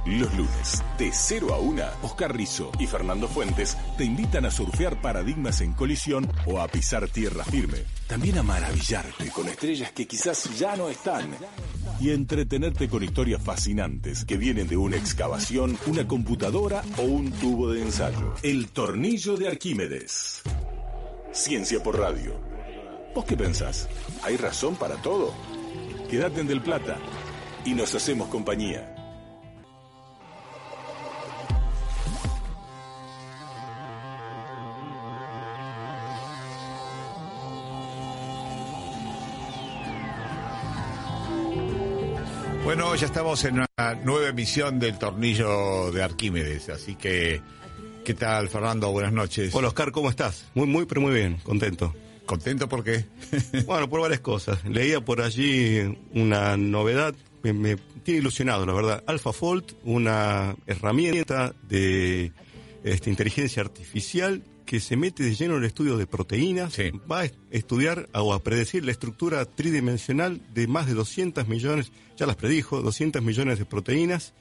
Los lunes, de 0 a 1, Oscar Rizzo y Fernando Fuentes te invitan a surfear paradigmas en colisión o a pisar tierra firme. También a maravillarte con estrellas que quizás ya no están. Y a entretenerte con historias fascinantes que vienen de una excavación, una computadora o un tubo de ensayo. El tornillo de Arquímedes. Ciencia por radio. ¿Vos qué pensás? ¿Hay razón para todo? Quédate en Del Plata y nos hacemos compañía. Bueno, ya estamos en una nueva emisión del Tornillo de Arquímedes, así que, ¿qué tal, Fernando? Buenas noches. Hola, Oscar, ¿cómo estás? Pero muy bien, contento. ¿Contento por qué? Bueno, por varias cosas. Leía por allí una novedad, me tiene ilusionado, la verdad. AlphaFold, una herramienta de inteligencia artificial que se mete de lleno en el estudio de proteínas, sí. Va a estudiar o a predecir la estructura tridimensional de más de 200 millones, ya las predijo, 200 millones de proteínas.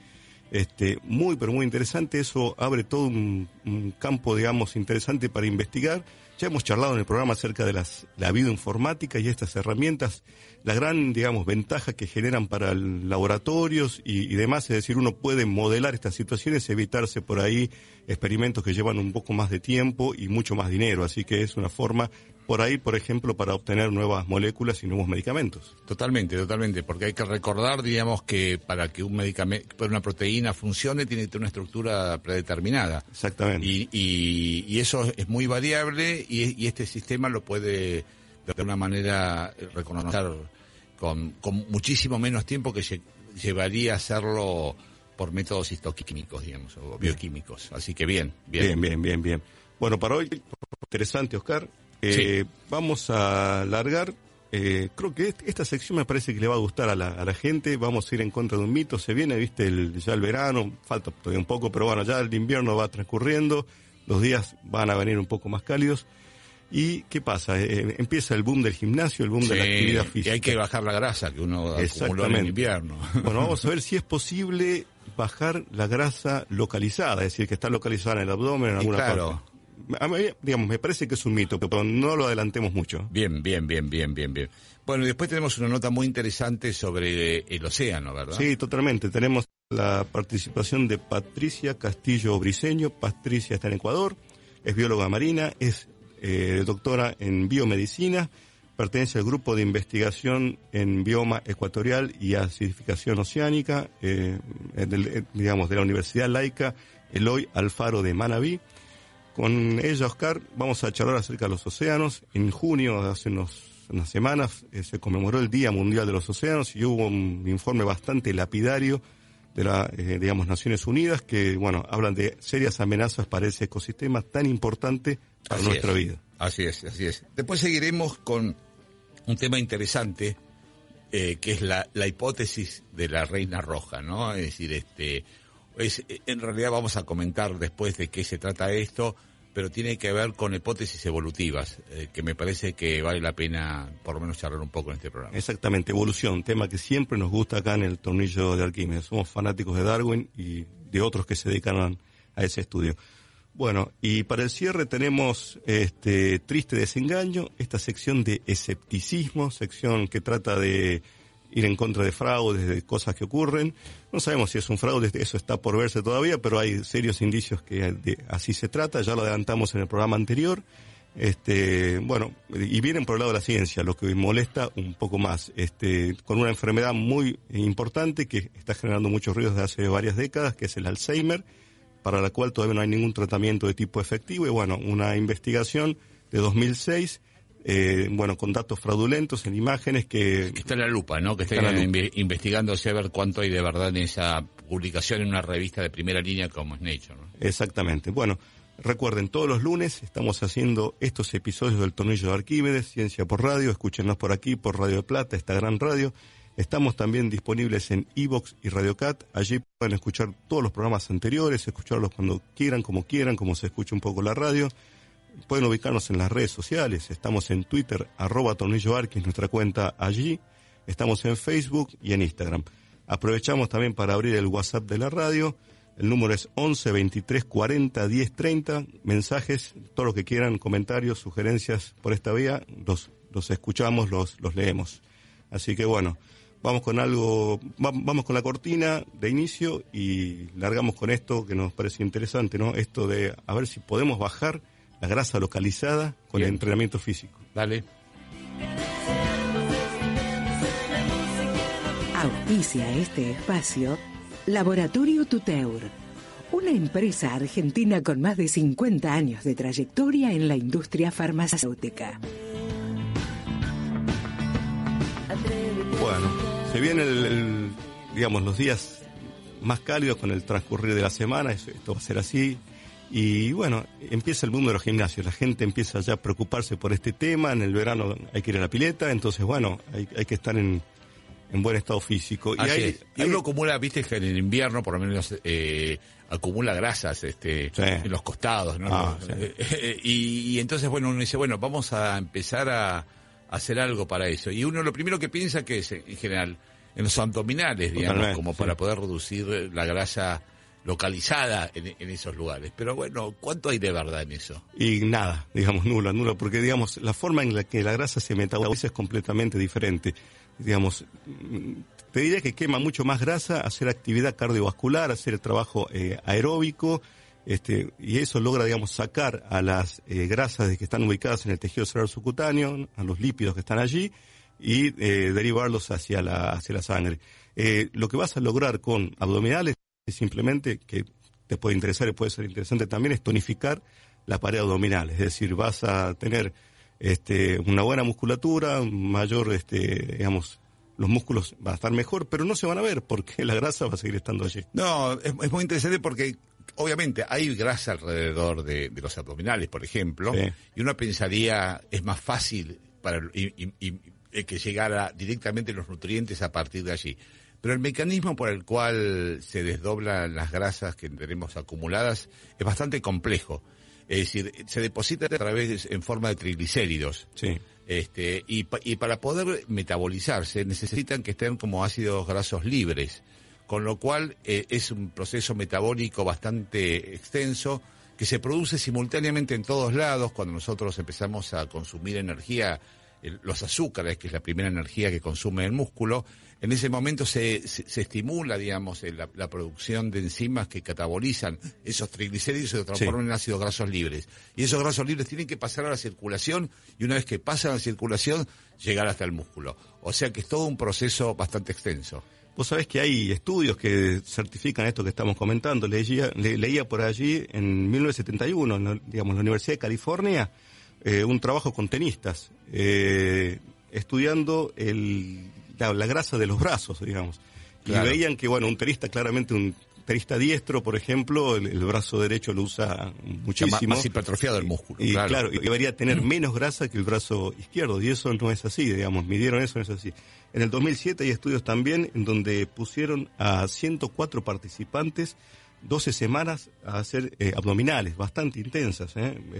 Pero muy interesante. Eso abre todo un campo, digamos, interesante para investigar. Ya hemos charlado en el programa acerca de la bioinformática y estas herramientas, la gran, digamos, ventaja que generan para laboratorios y demás, es decir, uno puede modelar estas situaciones, evitarse por ahí experimentos que llevan un poco más de tiempo y mucho más dinero, así que es una forma por ahí, por ejemplo, para obtener nuevas moléculas y nuevos medicamentos. Totalmente, porque hay que recordar, digamos, que para que un medicamento, para una proteína funcione, tiene que tener una estructura predeterminada. Exactamente. Y eso es muy variable y este sistema lo puede, de alguna manera, reconocer con muchísimo menos tiempo que llevaría a hacerlo por métodos histoquímicos, digamos, o bioquímicos. Así que bien. Bueno, para hoy, interesante, Oscar. Sí. Vamos a largar, creo que esta sección me parece que le va a gustar a la gente. Vamos a ir en contra de un mito. Se viene, ya el verano, falta todavía un poco, pero bueno, ya el invierno va transcurriendo, los días van a venir un poco más cálidos. ¿Y qué pasa? Empieza el boom del gimnasio, el boom de la actividad física. Y hay que bajar la grasa que uno acumuló en invierno. Bueno, vamos a ver si es posible bajar la grasa localizada, es decir, que está localizada en el abdomen, en alguna parte. A mí, digamos, me parece que es un mito, pero no lo adelantemos mucho. Bien. Bueno, y después tenemos una nota muy interesante sobre el océano, ¿verdad? Sí, totalmente. Tenemos la participación de Patricia Castillo Briceño. Patricia está en Ecuador, es bióloga marina, es doctora en biomedicina, pertenece al grupo de investigación en bioma ecuatorial y acidificación oceánica, de la Universidad Laica Eloy Alfaro de Manabí. Con ella, Oscar, vamos a charlar acerca de los océanos. En junio, hace unas semanas, se conmemoró el Día Mundial de los Océanos y hubo un informe bastante lapidario de Naciones Unidas que, hablan de serias amenazas para ese ecosistema tan importante para nuestra vida. Así es. Después seguiremos con un tema interesante, que es la hipótesis de la reina roja, ¿no? Es decir, en realidad vamos a comentar después de qué se trata esto, pero tiene que ver con hipótesis evolutivas, que me parece que vale la pena por lo menos charlar un poco en este programa. Exactamente, evolución, tema que siempre nos gusta acá en el Tornillo de Arquímedes. Somos fanáticos de Darwin y de otros que se dedican a ese estudio. Bueno, y para el cierre tenemos Triste Desengaño, esta sección de escepticismo, sección que trata de ir en contra de fraudes, de cosas que ocurren. No sabemos si es un fraude, eso está por verse todavía, pero hay serios indicios que así se trata, ya lo adelantamos en el programa anterior. Y vienen por el lado de la ciencia, lo que molesta un poco más, con una enfermedad muy importante que está generando muchos ruidos desde hace varias décadas, que es el Alzheimer, para la cual todavía no hay ningún tratamiento de tipo efectivo, y una investigación de 2006, con datos fraudulentos en imágenes que está en la lupa, ¿no? Que están investigándose a ver cuánto hay de verdad en esa publicación en una revista de primera línea como es Nature, ¿no? Exactamente. Bueno, recuerden, todos los lunes estamos haciendo estos episodios del Tornillo de Arquímedes, Ciencia por Radio. Escúchenos por aquí, por Radio de Plata, esta gran radio. Estamos también disponibles en iVoox y RadioCat. Allí pueden escuchar todos los programas anteriores, escucharlos cuando quieran, como se escucha un poco la radio. Pueden ubicarnos en las redes sociales. Estamos en Twitter, @tornilloarquis, nuestra cuenta allí. Estamos en Facebook y en Instagram. Aprovechamos también para abrir el WhatsApp de la radio. El número es 11 23 40 10 30. Mensajes, todo lo que quieran, comentarios, sugerencias por esta vía, los escuchamos, los leemos. Así que bueno, vamos con la cortina de inicio y largamos con esto que nos parece interesante, ¿no? Esto de a ver si podemos bajar la grasa localizada con el entrenamiento físico. Dale. Auspicia este espacio Laboratorio Tuteur, una empresa argentina con más de 50 años de trayectoria en la industria farmacéutica. Bueno, se vienen digamos, los días más cálidos con el transcurrir de la semana, esto va a ser así. Y bueno, empieza el mundo de los gimnasios, la gente empieza ya a preocuparse por este tema, en el verano hay que ir a la pileta, entonces bueno, hay que estar en buen estado físico. Y uno acumula, viste que en el invierno por lo menos acumula grasas en los costados, ¿no? Sí. Y entonces bueno, uno dice, bueno, vamos a empezar a hacer algo para eso. Y uno lo primero que piensa que es, en general, en los abdominales, digamos, totalmente, como para poder reducir la grasa localizada en esos lugares. Pero bueno, ¿cuánto hay de verdad en eso? Y nada, digamos, nulo, porque digamos, la forma en la que la grasa se metaboliza es completamente diferente. Digamos, te diría que quema mucho más grasa hacer actividad cardiovascular, hacer el trabajo aeróbico, y eso logra, digamos, sacar a las grasas que están ubicadas en el tejido cerebral subcutáneo, a los lípidos que están allí, y derivarlos hacia la sangre. Lo que vas a lograr con abdominales es simplemente, que te puede interesar y puede ser interesante también, es tonificar la pared abdominal. Es decir, vas a tener una buena musculatura, mayor, digamos, los músculos van a estar mejor, pero no se van a ver porque la grasa va a seguir estando allí. No, es muy interesante porque obviamente hay grasa alrededor de los abdominales, por ejemplo, sí. Y uno pensaría es más fácil que llegara directamente los nutrientes a partir de allí. Pero el mecanismo por el cual se desdoblan las grasas que tenemos acumuladas es bastante complejo. Es decir, se deposita a través en forma de triglicéridos. Sí. Y para poder metabolizarse necesitan que estén como ácidos grasos libres, con lo cual es un proceso metabólico bastante extenso que se produce simultáneamente en todos lados cuando nosotros empezamos a consumir energía, los azúcares, que es la primera energía que consume el músculo. En ese momento se estimula, digamos, la producción de enzimas que catabolizan esos triglicéridos y se transforman en ácidos grasos libres. Y esos grasos libres tienen que pasar a la circulación y una vez que pasan a la circulación, llegar hasta el músculo. O sea que es todo un proceso bastante extenso. Vos sabés que hay estudios que certifican esto que estamos comentando. Leía por allí en 1971, digamos, la Universidad de California, un trabajo con tenistas, estudiando la grasa de los brazos, digamos. Claro. Y veían que, bueno, un tenista diestro, por ejemplo, el brazo derecho lo usa muchísimo. Más hipertrofiado el músculo. Y claro, y debería tener menos grasa que el brazo izquierdo, y eso no es así, digamos, midieron eso, no es así. En el 2007 hay estudios también en donde pusieron a 104 participantes 12 semanas a hacer abdominales, bastante intensas,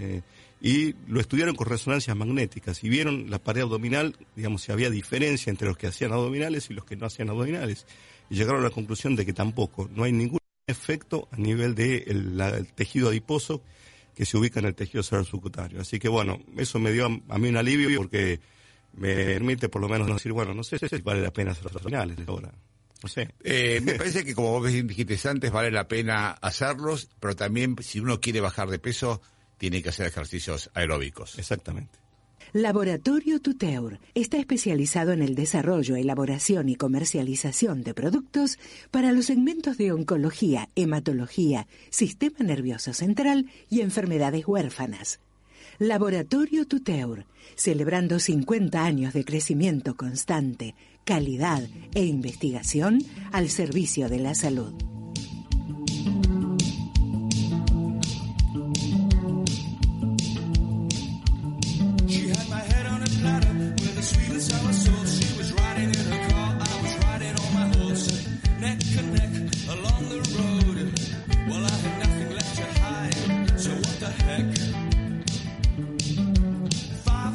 y lo estudiaron con resonancias magnéticas y vieron la pared abdominal, digamos, si había diferencia entre los que hacían abdominales y los que no hacían abdominales. Y llegaron a la conclusión de que tampoco, no hay ningún efecto a nivel del tejido adiposo que se ubica en el tejido cerebral subcutáneo. Así que bueno, eso me dio a mí un alivio porque me permite por lo menos decir, bueno, no sé si vale la pena hacer los abdominales ahora. No sé. Me parece que, como vos dijiste antes, vale la pena hacerlos, pero también si uno quiere bajar de peso, tiene que hacer ejercicios aeróbicos. Exactamente. Laboratorio Tuteur está especializado en el desarrollo, elaboración y comercialización de productos para los segmentos de oncología, hematología, sistema nervioso central y enfermedades huérfanas. Laboratorio Tuteur, celebrando 50 años de crecimiento constante, calidad e investigación al servicio de la salud.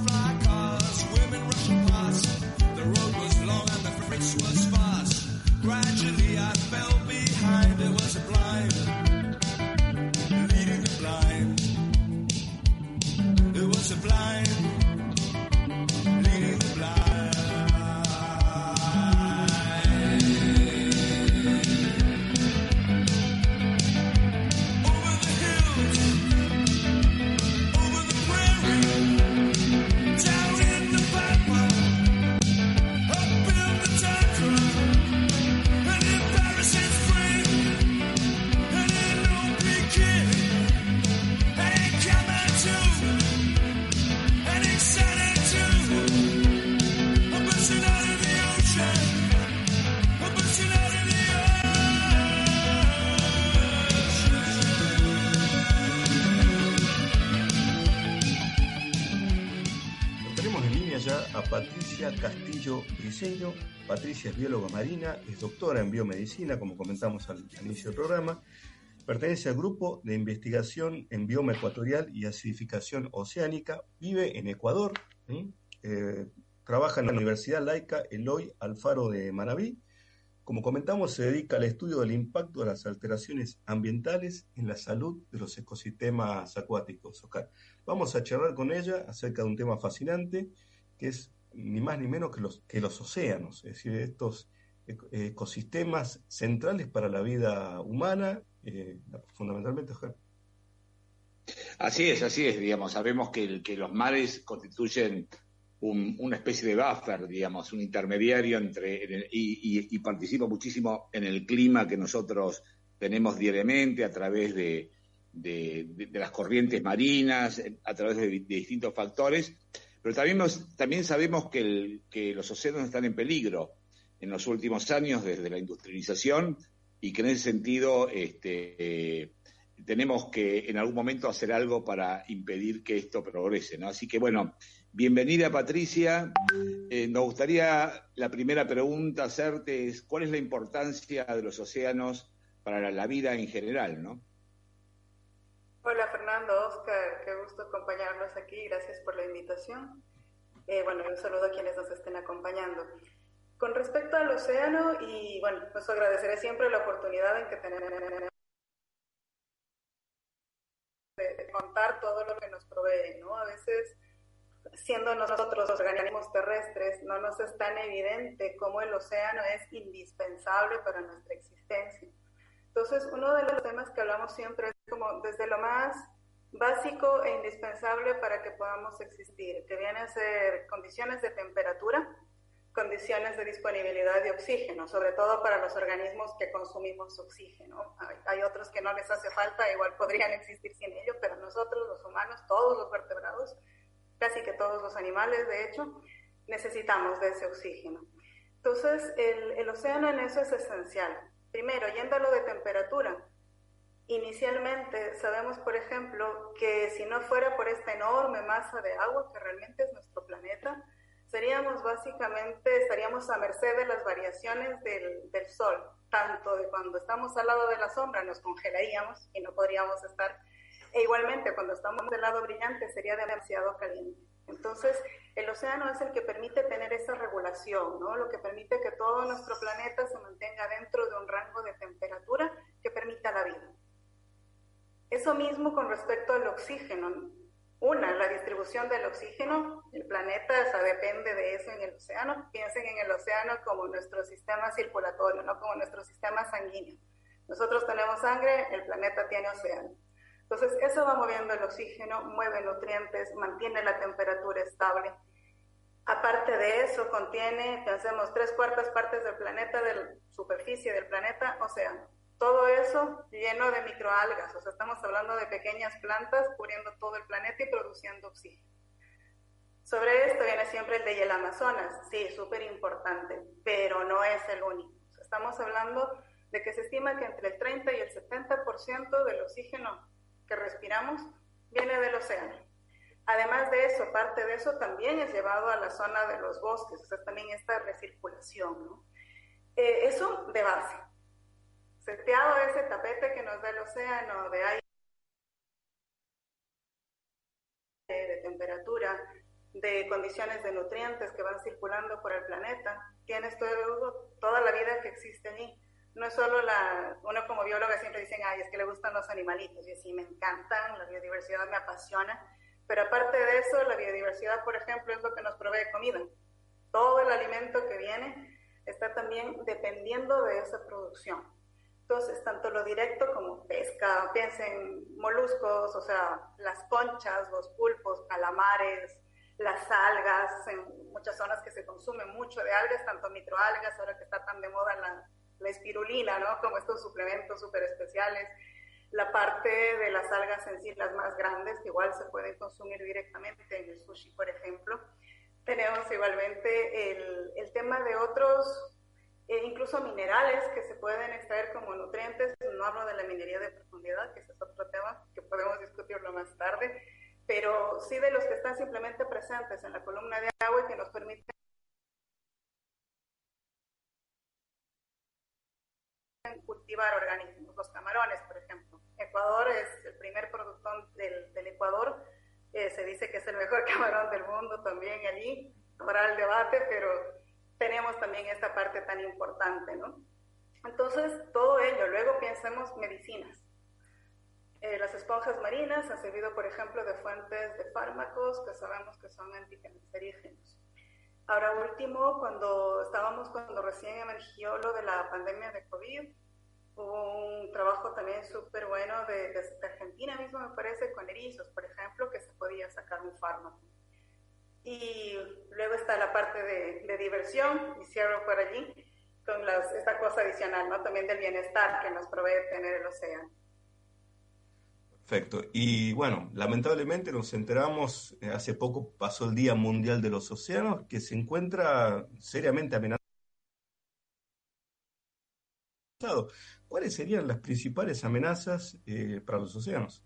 Right. Gradually I fell behind. It was a blind leading the blind. It was a blind leading the blind. Over the hills, over the prairie, down in the pampa, up in the tundra, and in Paris it's free, and in New Peking, and in Kathmandu, and in Xanadu, I'm bursting out in the ocean, I'm bursting out in the ocean. Tenemos en línea ya a Patricia Castillo Briceño. Patricia es bióloga marina, es doctora en biomedicina, como comentamos al inicio del programa. Pertenece al grupo de investigación en bioma ecuatorial y acidificación oceánica. Vive en Ecuador. Trabaja en la Universidad Laica Eloy Alfaro de Manabí. Como comentamos, se dedica al estudio del impacto de las alteraciones ambientales en la salud de los ecosistemas acuáticos. Oscar, vamos a charlar con ella acerca de un tema fascinante, que es ni más ni menos que los océanos, es decir, estos ecosistemas centrales para la vida humana, fundamentalmente, Oscar. Así es, digamos, sabemos que los mares constituyen una especie de buffer, digamos, un intermediario y participa muchísimo en el clima que nosotros tenemos diariamente a través de las corrientes marinas, a través de distintos factores, pero también sabemos que los océanos están en peligro en los últimos años desde la industrialización y que en ese sentido tenemos que en algún momento hacer algo para impedir que esto progrese, ¿no? Así que bueno, bienvenida Patricia. Nos gustaría la primera pregunta hacerte es ¿cuál es la importancia de los océanos para la vida en general, ¿no? Hola Fernando, Oscar, qué gusto acompañarlos aquí, gracias por la invitación. Bueno, un saludo a quienes nos estén acompañando. Con respecto al océano, y bueno, pues agradeceré siempre la oportunidad en que tenemos de contar todo lo que nos provee, ¿no? A veces, siendo nosotros los organismos terrestres, no nos es tan evidente cómo el océano es indispensable para nuestra existencia. Entonces, uno de los temas que hablamos siempre es como desde lo más básico e indispensable para que podamos existir, que viene a ser condiciones de temperatura, condiciones de disponibilidad de oxígeno, sobre todo para los organismos que consumimos oxígeno. Hay otros que no les hace falta, igual podrían existir sin ello, pero nosotros, los humanos, todos los vertebrados, casi que todos los animales, de hecho, necesitamos de ese oxígeno. Entonces, el océano en eso es esencial. Primero, yendo a lo de temperatura, inicialmente sabemos, por ejemplo, que si no fuera por esta enorme masa de agua que realmente es nuestro planeta, estaríamos a merced de las variaciones del sol, tanto de cuando estamos al lado de la sombra nos congelaríamos y no podríamos estar, e igualmente cuando estamos del lado brillante sería demasiado caliente. Entonces, el océano es el que permite tener esa regulación, ¿no? Lo que permite que todo nuestro planeta se mantenga dentro de un rango de temperatura que permita la vida. Eso mismo con respecto al oxígeno. La distribución del oxígeno, el planeta, depende de eso en el océano. Piensen en el océano como nuestro sistema circulatorio, no como nuestro sistema sanguíneo. Nosotros tenemos sangre, el planeta tiene océano. Entonces, eso va moviendo el oxígeno, mueve nutrientes, mantiene la temperatura estable. Aparte de eso, contiene, pensemos, 3/4 partes del planeta, de la superficie del planeta, océano. Todo eso lleno de microalgas, o sea, estamos hablando de pequeñas plantas cubriendo todo el planeta y produciendo oxígeno. Sobre esto viene siempre el de el Amazonas, sí, súper importante, pero no es el único. O sea, estamos hablando de que se estima que entre el 30 y el 70% del oxígeno que respiramos viene del océano. Además de eso, parte de eso también es llevado a la zona de los bosques, o sea, también esta recirculación, ¿no? Eso de base. Seteado ese tapete que nos da el océano de aire, de temperatura, de condiciones de nutrientes que van circulando por el planeta, tienes toda la vida que existe allí. No es solo uno como bióloga siempre dicen, ay, es que le gustan los animalitos, y sí, me encantan, la biodiversidad me apasiona, pero aparte de eso, la biodiversidad, por ejemplo, es lo que nos provee comida. Todo el alimento que viene está también dependiendo de esa producción. Entonces, tanto lo directo como pesca, piensen moluscos, o sea, las conchas, los pulpos, calamares, las algas, en muchas zonas que se consume mucho de algas, tanto microalgas, ahora que está tan de moda la espirulina, ¿no? Como estos suplementos súper especiales, la parte de las algas en sí, las más grandes, que igual se pueden consumir directamente en el sushi, por ejemplo. Tenemos igualmente el tema de otros, incluso minerales que se pueden extraer como nutrientes. No hablo de la minería de profundidad, que ese es otro tema que podemos discutirlo más tarde, pero sí de los que están simplemente presentes en la columna de agua y que nos permiten cultivar organismos. Los camarones, por ejemplo. Ecuador es el primer productor del Ecuador. Se dice que es el mejor camarón del mundo también allí. Habrá el debate, pero tenemos también esta parte tan importante, ¿no? Entonces, todo ello. Luego pensemos medicinas. Las esponjas marinas han servido, por ejemplo, de fuentes de fármacos que sabemos que son anticancerígenos. Ahora último, cuando recién emergió lo de la pandemia de COVID, hubo un trabajo también súper bueno de Argentina mismo, me parece, con erizos, por ejemplo, que se podía sacar un fármaco. Y luego está la parte de diversión, y cierro por allí, con esta cosa adicional, ¿no? También del bienestar que nos provee tener el océano. Perfecto. Y bueno, lamentablemente nos enteramos, hace poco pasó el Día Mundial de los Océanos, que se encuentra seriamente amenazado. ¿Cuáles serían las principales amenazas para los océanos?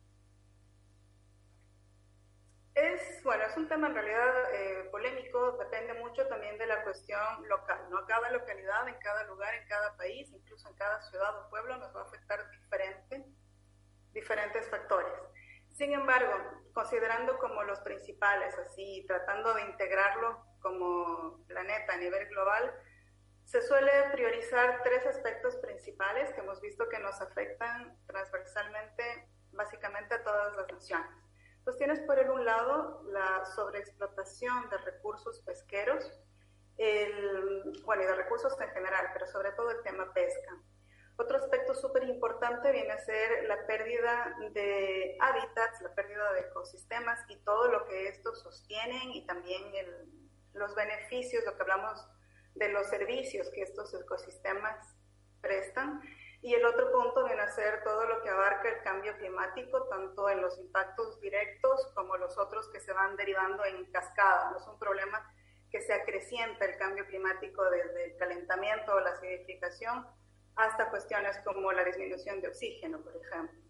Es un tema en realidad polémico, depende mucho también de la cuestión local, ¿no? Cada localidad, en cada lugar, en cada país, incluso en cada ciudad o pueblo nos va a afectar diferentes factores. Sin embargo, considerando como los principales, así tratando de integrarlo como planeta a nivel global, se suele priorizar 3 aspectos principales que hemos visto que nos afectan transversalmente, básicamente a todas las naciones. Pues tienes por un lado la sobreexplotación de recursos pesqueros, y de recursos en general, pero sobre todo el tema pesca. Otro aspecto súper importante viene a ser la pérdida de hábitats, la pérdida de ecosistemas y todo lo que estos sostienen, y también los beneficios, lo que hablamos de los servicios que estos ecosistemas prestan. Y el otro punto viene a ser todo lo que abarca el cambio climático, tanto en los impactos directos como los otros que se van derivando en cascada. No es un problema que se acrecienta el cambio climático desde el calentamiento o la acidificación hasta cuestiones como la disminución de oxígeno, por ejemplo.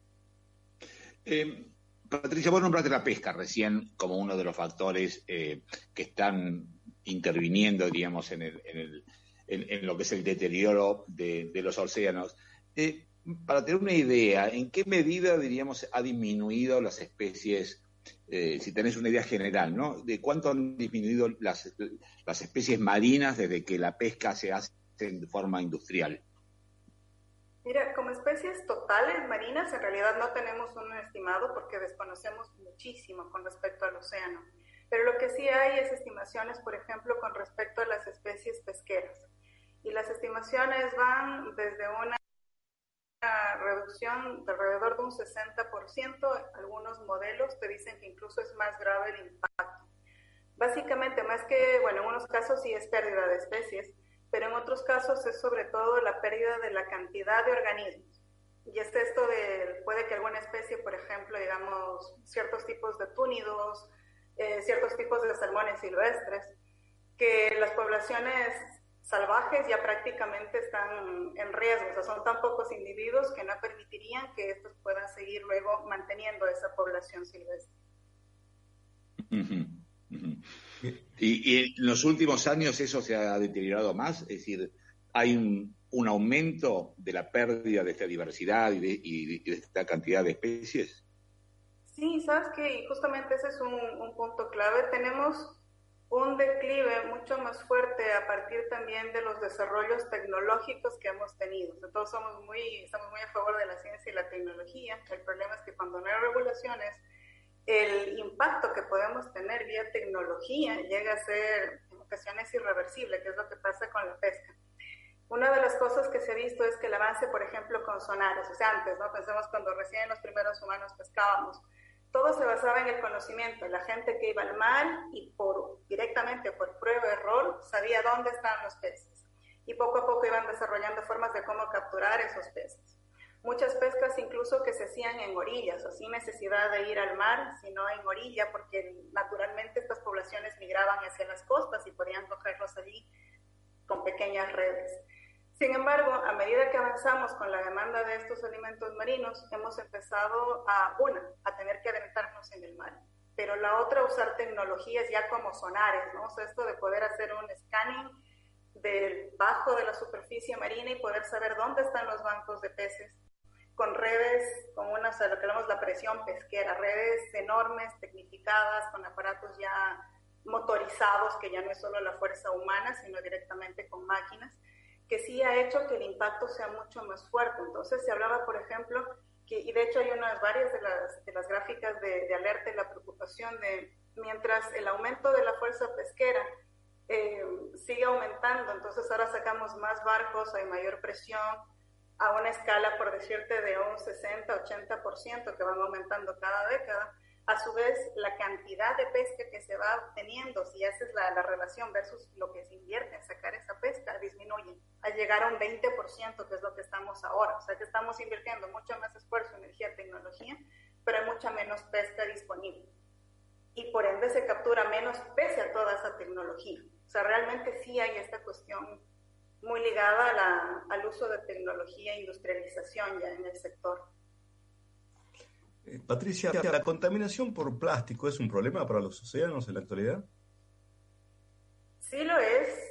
Patricia, vos nombraste la pesca recién como uno de los factores que están interviniendo, digamos, en lo que es el deterioro de los océanos. Para tener una idea, ¿en qué medida, diríamos, ha disminuido las especies, si tenés una idea general, ¿no? ¿De cuánto han disminuido las especies marinas desde que la pesca se hace de forma industrial? Mira, como especies totales marinas, en realidad no tenemos un estimado porque desconocemos muchísimo con respecto al océano. Pero lo que sí hay es estimaciones, por ejemplo, con respecto a las especies pesqueras. Y las estimaciones van desde una reducción de alrededor de un 60%. Algunos modelos te dicen que incluso es más grave el impacto. Básicamente, más que, en unos casos sí es pérdida de especies, pero en otros casos es sobre todo la pérdida de la cantidad de organismos. Y es esto puede que alguna especie, por ejemplo, digamos, ciertos tipos de túnidos, ciertos tipos de salmones silvestres, que las poblaciones salvajes ya prácticamente están en riesgo, o sea, son tan pocos individuos que no permitirían que estos puedan seguir luego manteniendo esa población silvestre. Uh-huh. Uh-huh. Y en los últimos años eso se ha deteriorado más, es decir, hay un aumento de la pérdida de esta diversidad y de esta cantidad de especies. Sí, sabes que justamente ese es un punto clave. Tenemos un declive mucho más fuerte a partir también de los desarrollos tecnológicos que hemos tenido. O sea, todos estamos muy a favor de la ciencia y la tecnología. El problema es que cuando no hay regulaciones, el impacto que podemos tener vía tecnología llega a ser en ocasiones irreversible, que es lo que pasa con la pesca. Una de las cosas que se ha visto es que el avance, por ejemplo, con sonares, o sea, antes, ¿no? Pensemos cuando recién los primeros humanos pescábamos, todo se basaba en el conocimiento. La gente que iba al mar y directamente por prueba y error sabía dónde estaban los peces. Y poco a poco iban desarrollando formas de cómo capturar esos peces. Muchas pescas incluso que se hacían en orillas, o sin necesidad de ir al mar, sino en orilla, porque naturalmente estas poblaciones migraban hacia las costas y podían cogerlos allí con pequeñas redes. Sin embargo, a medida que avanzamos con la demanda de estos alimentos marinos, hemos empezado a tener que adentrarnos en el mar, pero la otra, usar tecnologías ya como sonares, ¿no? O sea, esto de poder hacer un scanning debajo de la superficie marina y poder saber dónde están los bancos de peces, con redes, con lo que llamamos la presión pesquera, redes enormes, tecnificadas, con aparatos ya motorizados, que ya no es solo la fuerza humana, sino directamente con máquinas, que sí ha hecho que el impacto sea mucho más fuerte. Entonces se hablaba, por ejemplo, y de hecho hay varias de las gráficas de alerta y la preocupación de, mientras el aumento de la fuerza pesquera sigue aumentando, entonces ahora sacamos más barcos, hay mayor presión, a una escala, por decirte, de un 60-80% que van aumentando cada década. A su vez, la cantidad de pesca que se va obteniendo, si haces la relación versus lo que se invierte en sacar esa pesca, disminuye, a llegar a un 20%, que es lo que estamos ahora. O sea que estamos invirtiendo mucho más esfuerzo, energía, tecnología, pero hay mucha menos pesca disponible. Y por ende se captura menos pese a toda esa tecnología. O sea, realmente sí hay esta cuestión muy ligada al uso de tecnología e industrialización ya en el sector. Patricia, ¿la contaminación por plástico es un problema para los océanos en la actualidad? Sí lo es,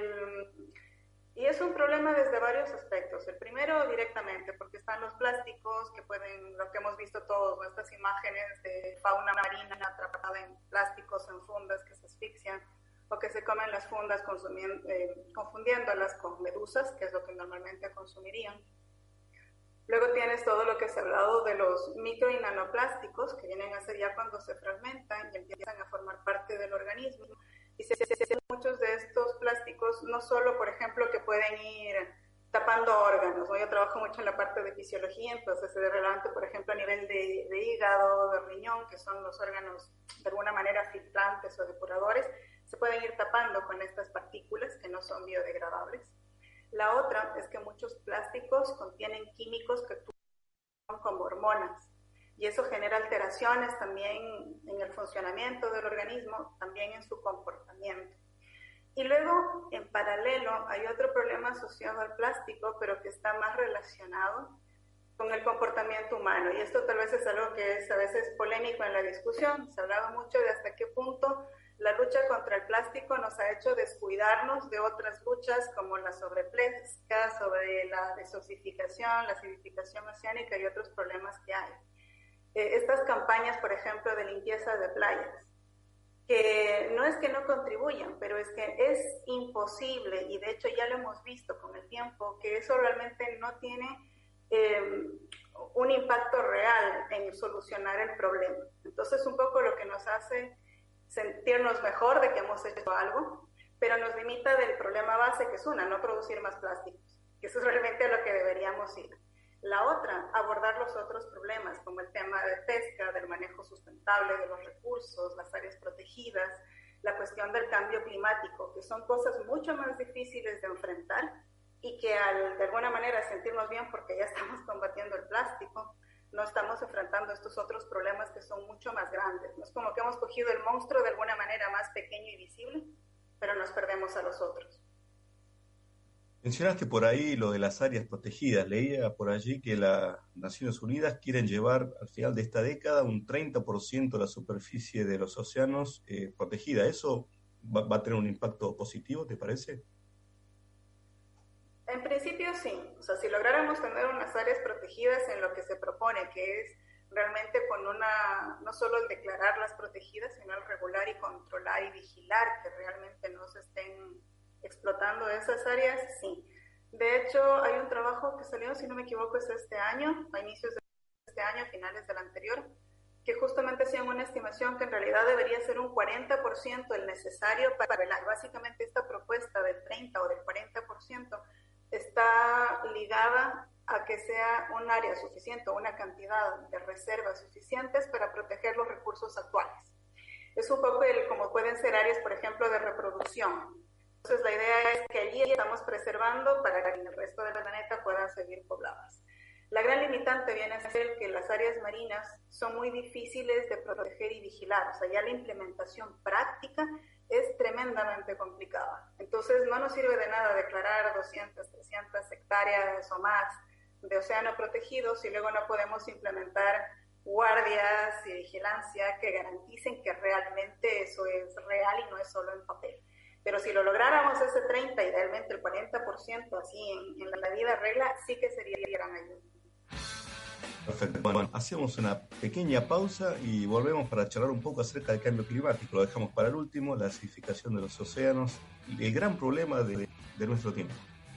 y es un problema desde varios aspectos. El primero, directamente, porque están los plásticos que pueden, lo que hemos visto todos, ¿no? Estas imágenes de fauna marina atrapada en plásticos, en fundas que se asfixian, o que se comen las fundas confundiéndolas con medusas, que es lo que normalmente consumirían. Luego tienes todo lo que se ha hablado de los micro y nanoplásticos, que vienen a ser ya cuando se fragmentan y empiezan a formar parte del organismo. Y muchos de estos plásticos, no solo, por ejemplo, que pueden ir tapando órganos, ¿no? Yo trabajo mucho en la parte de fisiología, entonces es relevante, por ejemplo, a nivel de hígado, de riñón, que son los órganos de alguna manera filtrantes o depuradores, se pueden ir tapando con estas partículas que no son biodegradables. La otra es que muchos plásticos contienen químicos que actúan como hormonas y eso genera alteraciones también en el funcionamiento del organismo, también en su comportamiento. Y luego, en paralelo, hay otro problema asociado al plástico, pero que está más relacionado con el comportamiento humano. Y esto tal vez es algo que es a veces polémico en la discusión. Se hablaba mucho de hasta qué punto la lucha contra el plástico nos ha hecho descuidarnos de otras luchas como la sobrepesca, sobre la desoxificación, la acidificación oceánica y otros problemas que hay. Estas campañas, por ejemplo, de limpieza de playas, que no es que no contribuyan, pero es que es imposible, y de hecho ya lo hemos visto con el tiempo, que eso realmente no tiene un impacto real en solucionar el problema. Entonces, un poco lo que nos hace sentirnos mejor de que hemos hecho algo, pero nos limita del problema base, que es no producir más plásticos, que eso es realmente a lo que deberíamos ir. La otra, abordar los otros problemas, como el tema de pesca, del manejo sustentable de los recursos, las áreas protegidas, la cuestión del cambio climático, que son cosas mucho más difíciles de enfrentar y que al de alguna manera sentirnos bien porque ya estamos combatiendo el plástico, no estamos enfrentando estos otros problemas que son mucho más grandes. No es como que hemos cogido el monstruo de alguna manera más pequeño y visible, pero nos perdemos a los otros. Mencionaste por ahí lo de las áreas protegidas. Leía por allí que las Naciones Unidas quieren llevar al final de esta década un 30% de la superficie de los océanos protegida. ¿Eso va a tener un impacto positivo, te parece? En principio sí. O sea, si lográramos tener unas áreas protegidas en lo que se propone, que es realmente con no solo el declarar las protegidas, sino el regular y controlar y vigilar que realmente no se estén explotando esas áreas, sí. De hecho, hay un trabajo que salió, si no me equivoco, es este año, a inicios de este año, a finales del anterior, que justamente hacían una estimación que en realidad debería ser un 40% el necesario para velar. Básicamente esta propuesta del 30 o del 40% está ligada a que sea un área suficiente o una cantidad de reservas suficientes para proteger los recursos actuales. Es un poco como pueden ser áreas, por ejemplo, de reproducción. Entonces la idea es que allí estamos preservando para que en el resto del planeta puedan seguir pobladas. La gran limitante viene a ser que las áreas marinas son muy difíciles de proteger y vigilar, o sea, ya la implementación práctica es tremendamente complicada. Entonces no nos sirve de nada declarar 200, 300 hectáreas o más de océano protegido si luego no podemos implementar guardias y vigilancia que garanticen que realmente eso es real y no es solo en papel. Pero si lo lográramos ese 30, idealmente el 40% así en la vida regla, sí que sería gran ayuda. Perfecto. Bueno, hacemos una pequeña pausa y volvemos para charlar un poco acerca del cambio climático. Lo dejamos para el último, la acidificación de los océanos, el gran problema de nuestro tiempo.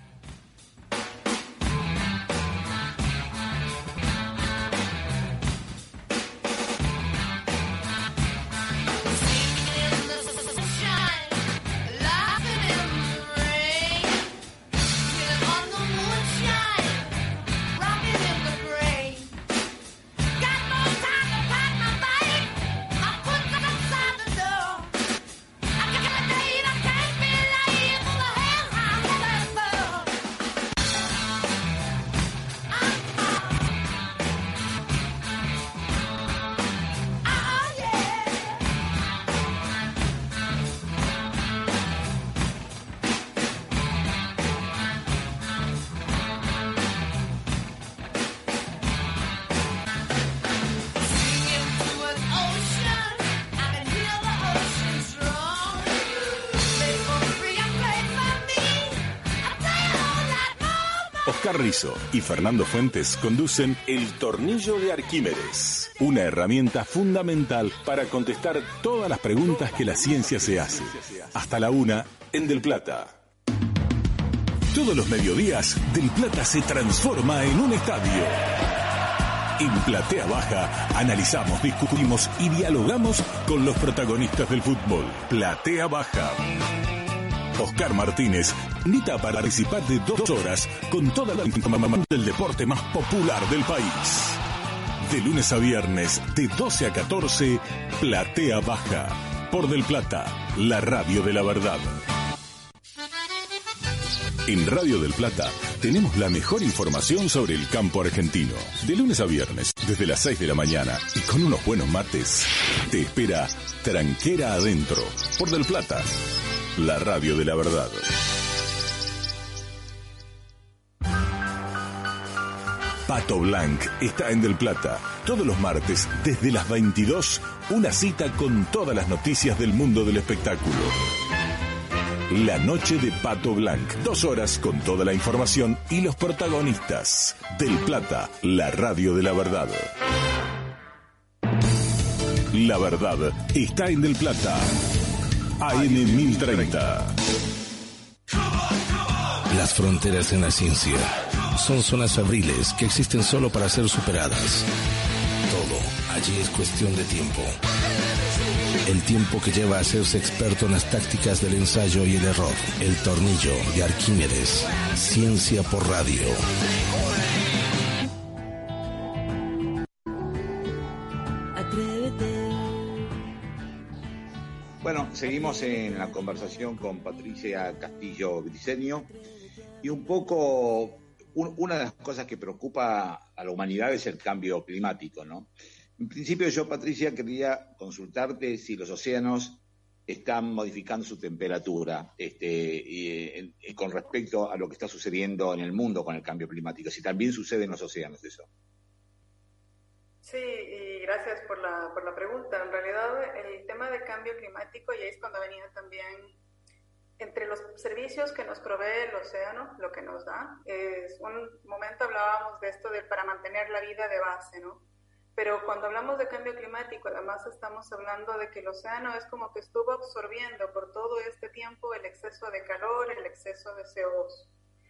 Oscar Rizo y Fernando Fuentes conducen El Tornillo de Arquímedes, una herramienta fundamental para contestar todas las preguntas que la ciencia se hace. Hasta la 1 en Del Plata. Todos los mediodías, Del Plata se transforma en un estadio. En Platea Baja analizamos, discutimos y dialogamos con los protagonistas del fútbol. Platea Baja. Oscar Martínez invita a participar de 2 horas con toda la información del deporte más popular del país. De lunes a viernes, de 12 a 14, Platea Baja. Por Del Plata, la radio de la verdad. En Radio del Plata tenemos la mejor información sobre el campo argentino. De lunes a viernes, desde las 6 de la mañana y con unos buenos mates, te espera Tranquera Adentro, por Del Plata, la radio de la verdad. Pato Blanc está en Del Plata. Todos los martes, desde las 22, una cita con todas las noticias del mundo del espectáculo. La noche de Pato Blanc. 2 horas con toda la información y los protagonistas. Del Plata, la radio de la verdad. La verdad está en Del Plata. AM 1030. Las fronteras en la ciencia son zonas febriles que existen solo para ser superadas. Todo allí es cuestión de tiempo. El tiempo que lleva a hacerse experto en las tácticas del ensayo y el error. El Tornillo de Arquímedes. Ciencia por radio. Bueno, seguimos en la conversación con Patricia Castillo Briceño y un poco una de las cosas que preocupa a la humanidad es el cambio climático, ¿no? En principio yo, Patricia, quería consultarte si los océanos están modificando su temperatura y con respecto a lo que está sucediendo en el mundo con el cambio climático, si también sucede en los océanos eso. Sí, y gracias por la pregunta. En realidad, el tema de cambio climático, y ahí es cuando venía también, entre los servicios que nos provee el océano, lo que nos da, es un momento hablábamos de esto de para mantener la vida de base, ¿no? Pero cuando hablamos de cambio climático, además estamos hablando de que el océano es como que estuvo absorbiendo por todo este tiempo el exceso de calor, el exceso de CO2.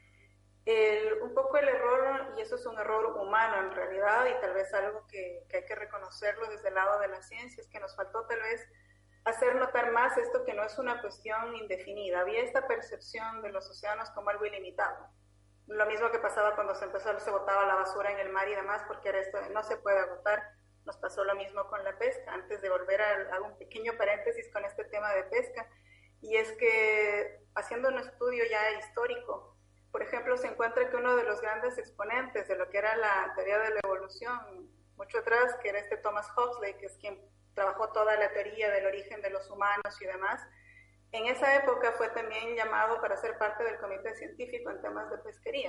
Un poco el error, y eso es un error humano en realidad, y tal vez algo que hay que reconocerlo desde el lado de la ciencia, es que nos faltó tal vez hacer notar más esto, que no es una cuestión indefinida. Había esta percepción de los océanos como algo ilimitado. Lo mismo que pasaba cuando se botaba la basura en el mar y demás, porque era esto de no se puede agotar. Nos pasó lo mismo con la pesca. Antes de volver a un pequeño paréntesis con este tema de pesca, y es que haciendo un estudio ya histórico, por ejemplo, se encuentra que uno de los grandes exponentes de lo que era la teoría de la evolución, mucho atrás, que era Thomas Huxley, que es quien trabajó toda la teoría del origen de los humanos y demás, en esa época fue también llamado para ser parte del comité científico en temas de pesquería.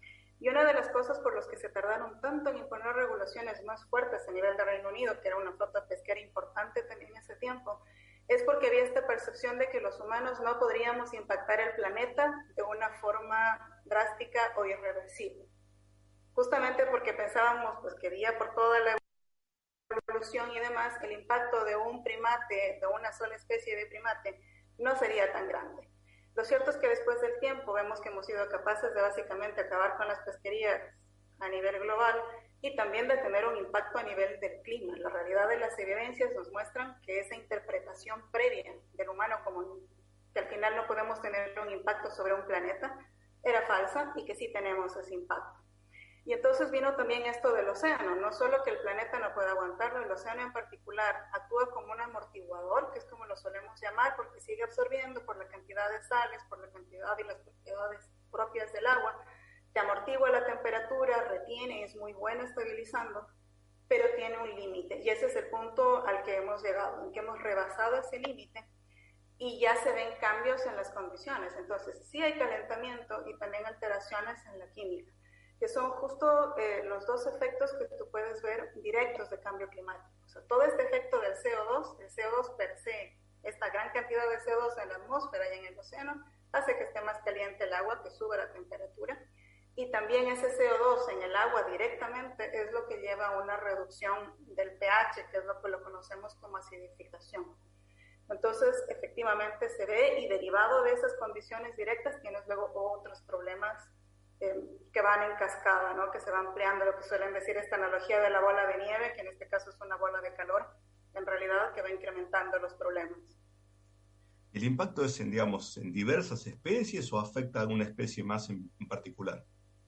Y una de las cosas por las que se tardaron tanto en imponer regulaciones más fuertes a nivel de Reino Unido, que era una flota pesquera importante también en ese tiempo, es porque había esta percepción de que los humanos no podríamos impactar el planeta de una forma drástica o irreversible. Justamente porque pensábamos pues, que había por toda la evolución y demás, el impacto de un primate, de una sola especie de primate, no sería tan grande. Lo cierto es que después del tiempo vemos que hemos sido capaces de básicamente acabar con las pesquerías a nivel global y también de tener un impacto a nivel del clima. La realidad de las evidencias nos muestran que esa interpretación previa del humano como que al final no podemos tener un impacto sobre un planeta era falsa y que sí tenemos ese impacto. Y entonces vino también esto del océano, no solo que el planeta no puede aguantarlo, el océano en particular actúa como un amortiguador, que es como lo solemos llamar, porque sigue absorbiendo por la cantidad de sales, por la cantidad y las propiedades propias del agua, te amortigua la temperatura, retiene, es muy bueno estabilizando, pero tiene un límite, y ese es el punto al que hemos llegado, en que hemos rebasado ese límite, y ya se ven cambios en las condiciones. Entonces sí hay calentamiento y también alteraciones en la química, que son justo los dos efectos que tú puedes ver directos de cambio climático. O sea, todo este efecto del CO2, el CO2 per se, esta gran cantidad de CO2 en la atmósfera y en el océano, hace que esté más caliente el agua, que sube la temperatura, y también ese CO2 en el agua directamente es lo que lleva a una reducción del pH, que es lo que lo conocemos como acidificación. Entonces, efectivamente se ve, y derivado de esas condiciones directas tienes luego otros problemas que van en cascada, ¿no? Que se va ampliando, lo que suelen decir esta analogía de la bola de nieve, que en este caso es una bola de calor, en realidad que va incrementando los problemas. ¿El impacto es en, digamos, en diversas especies o afecta a alguna especie más en particular?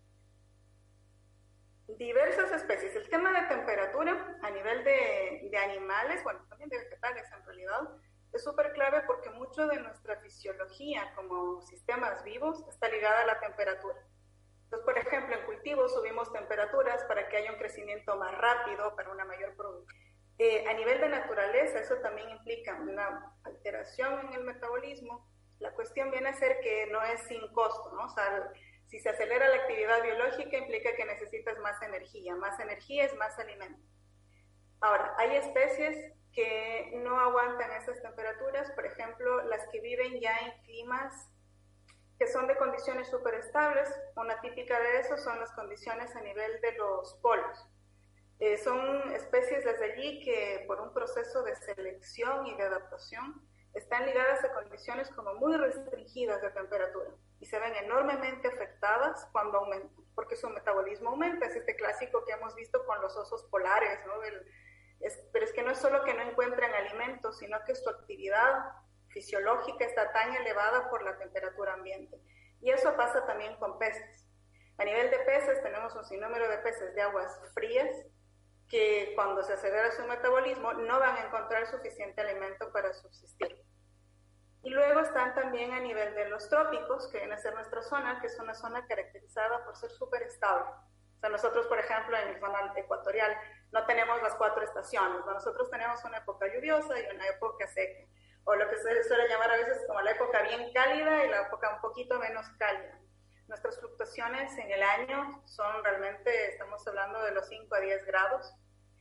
Diversas especies. El tema de temperatura a nivel de animales, bueno, también de vegetales en realidad, es súper clave porque mucho de nuestra fisiología como sistemas vivos está ligada a la temperatura. Entonces, por ejemplo, en cultivos subimos temperaturas para que haya un crecimiento más rápido, para una mayor producción. A nivel de naturaleza, eso también implica una alteración en el metabolismo. La cuestión viene a ser que no es sin costo, ¿no? O sea, si se acelera la actividad biológica, implica que necesitas más energía es más alimento. Ahora, hay especies que no aguantan esas temperaturas, por ejemplo, las que viven ya en climas que son de condiciones súper estables. Una típica de eso son las condiciones a nivel de los polos. Son especies desde allí que por un proceso de selección y de adaptación están ligadas a condiciones como muy restringidas de temperatura y se ven enormemente afectadas cuando aumentan, porque su metabolismo aumenta. Es este clásico que hemos visto con los osos polares, ¿no? Pero es que no es solo que no encuentran alimentos, sino que su actividad fisiológica está tan elevada por la temperatura ambiente. Y eso pasa también con peces. A nivel de peces tenemos un sinnúmero de peces de aguas frías que cuando se acelera su metabolismo no van a encontrar suficiente alimento para subsistir. Y luego están también a nivel de los trópicos, que viene a ser nuestra zona, que es una zona caracterizada por ser súper estable. O sea, nosotros, por ejemplo, en la zona ecuatorial no tenemos las 4 estaciones, ¿no? Nosotros tenemos una época lluviosa y una época seca, o lo que se suele llamar a veces como la época bien cálida y la época un poquito menos cálida. Nuestras fluctuaciones en el año son realmente, estamos hablando de los 5 a 10 grados,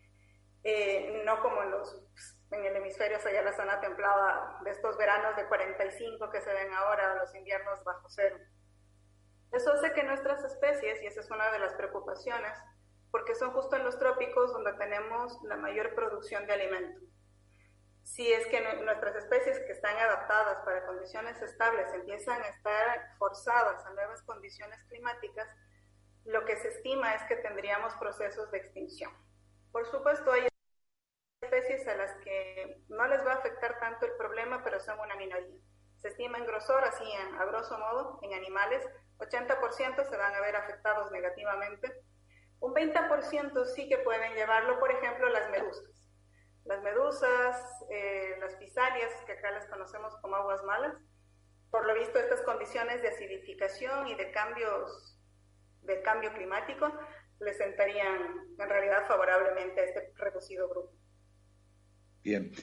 no como en el hemisferio allá la zona templada de estos veranos de 45 que se ven ahora, los inviernos bajo cero. Eso hace que nuestras especies, y esa es una de las preocupaciones, porque son justo en los trópicos donde tenemos la mayor producción de alimento. Si es que nuestras especies que están adaptadas para condiciones estables empiezan a estar forzadas a nuevas condiciones climáticas, lo que se estima es que tendríamos procesos de extinción. Por supuesto, hay especies a las que no les va a afectar tanto el problema, pero son una minoría. Se estima en grosor, así a grosso modo, en animales, 80% se van a ver afectados negativamente. Un 20% sí que pueden llevarlo, por ejemplo, las medusas. Las medusas, las fisarias, que acá las conocemos como aguas malas, por lo visto estas condiciones de acidificación y de del cambio climático les sentarían en realidad favorablemente a este reducido grupo. Bien.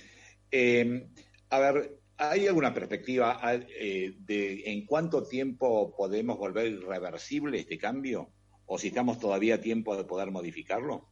A ver, ¿hay alguna perspectiva de en cuánto tiempo podemos volver irreversible este cambio? ¿O si estamos todavía a tiempo de poder modificarlo?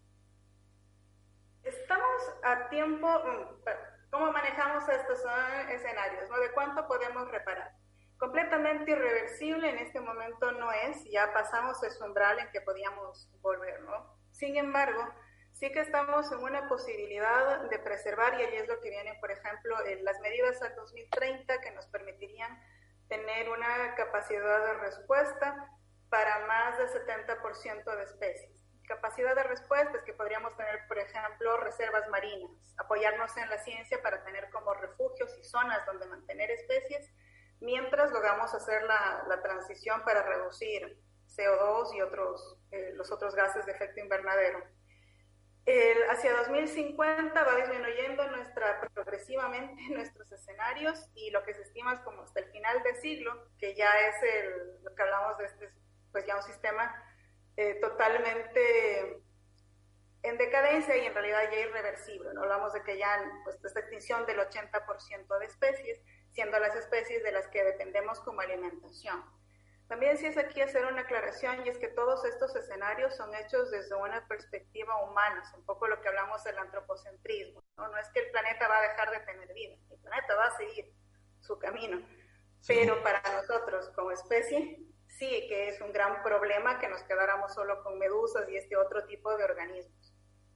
Estamos a tiempo. ¿Cómo manejamos estos escenarios, ¿no? ¿De cuánto podemos reparar? Completamente irreversible en este momento no es, ya pasamos ese umbral en que podíamos volver, ¿no? Sin embargo, sí que estamos en una posibilidad de preservar, y ahí es lo que viene, por ejemplo, las medidas al 2030 que nos permitirían tener una capacidad de respuesta para más del 70% de especies. Capacidad de respuesta es que podríamos tener, por ejemplo, reservas marinas, apoyarnos en la ciencia para tener como refugios y zonas donde mantener especies, mientras logramos hacer la transición para reducir CO2 y los otros gases de efecto invernadero. Hacia 2050 va disminuyendo progresivamente nuestros escenarios, y lo que se estima es como hasta el final del siglo, que ya es lo que hablamos de pues ya un sistema totalmente en decadencia y en realidad ya irreversible, ¿no? Hablamos de que ya pues, esta extinción del 80% de especies, siendo las especies de las que dependemos como alimentación. También sí es aquí hacer una aclaración, y es que todos estos escenarios son hechos desde una perspectiva humana, es un poco lo que hablamos del antropocentrismo, ¿no? No es que el planeta va a dejar de tener vida, el planeta va a seguir su camino, pero para nosotros como especie sí que es un gran problema que nos quedáramos solo con medusas y este otro tipo de organismos.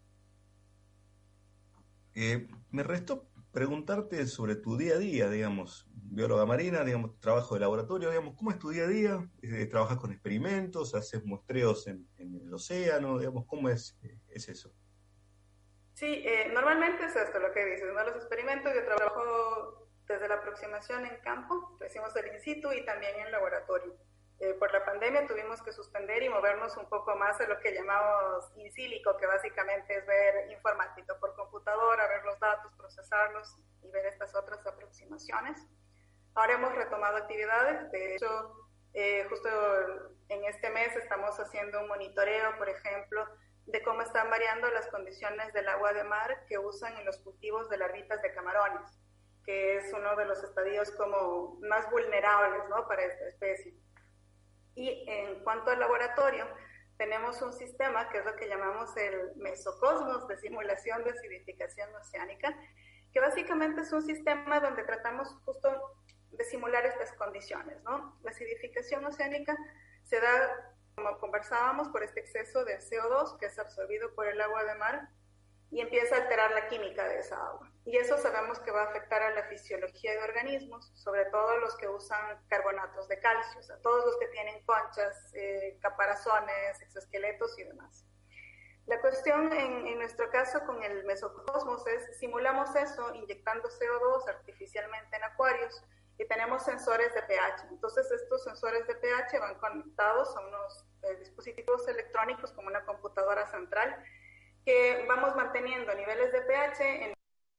Me restó preguntarte sobre tu día a día, digamos, bióloga marina, digamos, trabajo de laboratorio, digamos, ¿cómo es tu día a día? ¿Trabajas con experimentos? ¿Haces muestreos en el océano? Digamos, ¿cómo es eso? Sí, normalmente es esto lo que dices, ¿no? Los experimentos, yo trabajo desde la aproximación en campo, lo hicimos del in situ y también en laboratorio. Por la pandemia tuvimos que suspender y movernos un poco más a lo que llamamos in silico, que básicamente es ver informática por computadora, ver los datos, procesarlos y ver estas otras aproximaciones. Ahora hemos retomado actividades, de hecho, justo en este mes estamos haciendo un monitoreo, por ejemplo, de cómo están variando las condiciones del agua de mar que usan en los cultivos de larvitas de camarones, que es uno de los estadios como más vulnerables, ¿no?, para esta especie. Y en cuanto al laboratorio, tenemos un sistema que es lo que llamamos el mesocosmos de simulación de acidificación oceánica, que básicamente es un sistema donde tratamos justo de simular estas condiciones, ¿no? La acidificación oceánica se da, como conversábamos, por este exceso de CO2 que es absorbido por el agua de mar y empieza a alterar la química de esa agua. Y eso sabemos que va a afectar a la fisiología de organismos, sobre todo los que usan carbonatos de calcio, o sea, todos los que tienen conchas, caparazones, exoesqueletos y demás. La cuestión en nuestro caso con el mesocosmos es, simulamos eso inyectando CO2 artificialmente en acuarios y tenemos sensores de pH. Entonces estos sensores de pH van conectados a unos dispositivos electrónicos como una computadora central, que vamos manteniendo niveles de pH en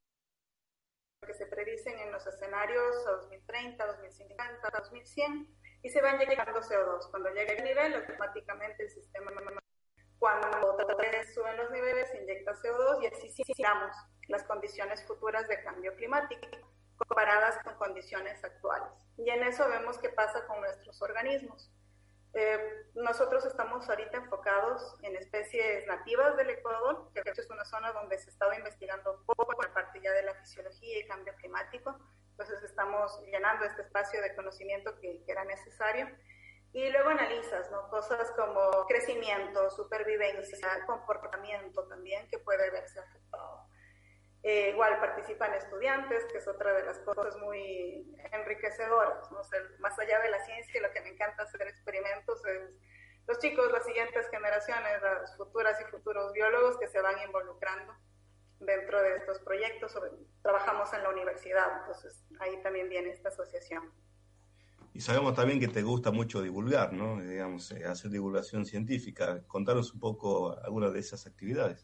que se predicen en los escenarios a 2030, 2050, 2100, y se van inyectando CO2. Cuando llega el nivel, automáticamente el sistema, cuando otra vez suben los niveles, se inyecta CO2 y así simulamos las condiciones futuras de cambio climático comparadas con condiciones actuales. Y en eso vemos qué pasa con nuestros organismos. Nosotros estamos ahorita enfocados en especies nativas del Ecuador, que es una zona donde se ha estado investigando un poco por parte ya de la fisiología y cambio climático, entonces estamos llenando este espacio de conocimiento que era necesario. Y luego analizas, ¿no? Cosas como crecimiento, supervivencia, comportamiento también, que puede verse afectado. Igual participan estudiantes, que es otra de las cosas muy enriquecedoras, ¿no? O sea, más allá de la ciencia, lo que me encanta hacer experimentos es los chicos, las siguientes generaciones, las futuras y futuros biólogos que se van involucrando dentro de estos proyectos. Trabajamos en la universidad, entonces ahí también viene esta asociación. Y sabemos también que te gusta mucho divulgar, ¿no? Digamos, hacer divulgación científica. Contanos un poco algunas de esas actividades.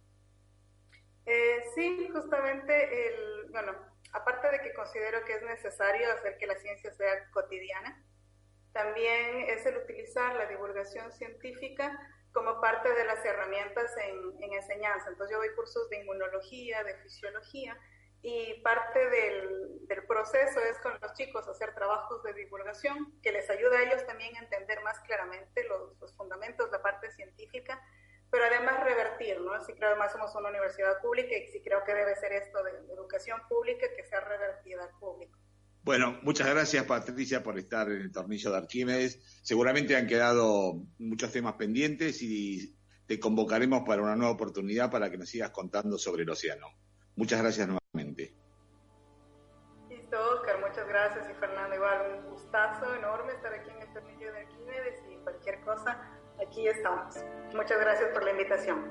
Sí, justamente, bueno, aparte de que considero que es necesario hacer que la ciencia sea cotidiana, también es el utilizar la divulgación científica como parte de las herramientas en enseñanza. Entonces yo doy cursos de inmunología, de fisiología, y parte del proceso es con los chicos hacer trabajos de divulgación que les ayuda a ellos también a entender más claramente los fundamentos, la parte científica, pero además revertir, ¿no? Sí creo, además somos una universidad pública y sí creo que debe ser esto de educación pública que sea revertida al público. Bueno, muchas gracias, Patricia, por estar en el tornillo de Arquímedes. Seguramente han quedado muchos temas pendientes y te convocaremos para una nueva oportunidad para que nos sigas contando sobre el océano. Muchas gracias nuevamente. Listo, Oscar, muchas gracias. Y Fernando, igual un gustazo enorme estar aquí en el tornillo de Arquímedes y cualquier cosa, aquí estamos. Muchas gracias por la invitación.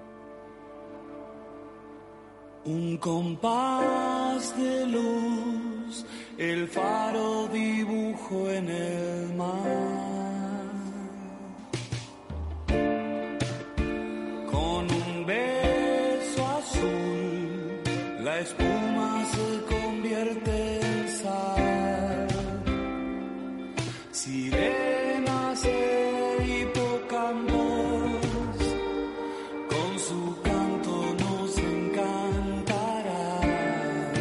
Un compás de luz, el faro dibujo en el mar. Con un beso azul, la espuma se convierte en sal. Sirenas e hipocampos, con su canto nos encantarán.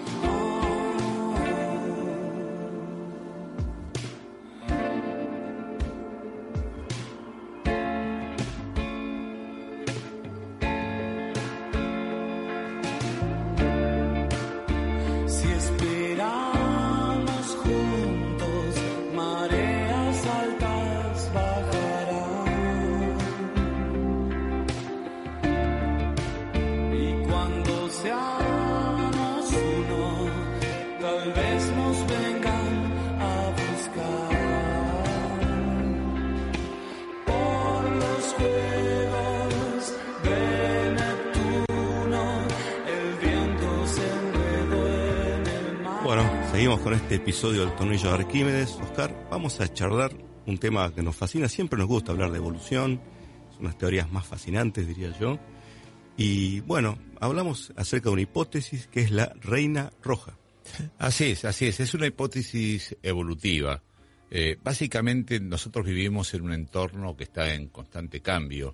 Si esperamos juntos, mareas altas bajarán. Y cuando seamos uno, tal vez nos vengan a buscar. Por los juegos de Neptuno, el viento se enredó en el mar. Bueno, seguimos con este episodio del tornillo de Arquímedes. Oscar, vamos a charlar un tema que nos fascina. Siempre nos gusta hablar de evolución. Son las teorías más fascinantes, diría yo. Y bueno, hablamos acerca de una hipótesis que es la reina roja. Así es. Es una hipótesis evolutiva. Básicamente nosotros vivimos en un entorno que está en constante cambio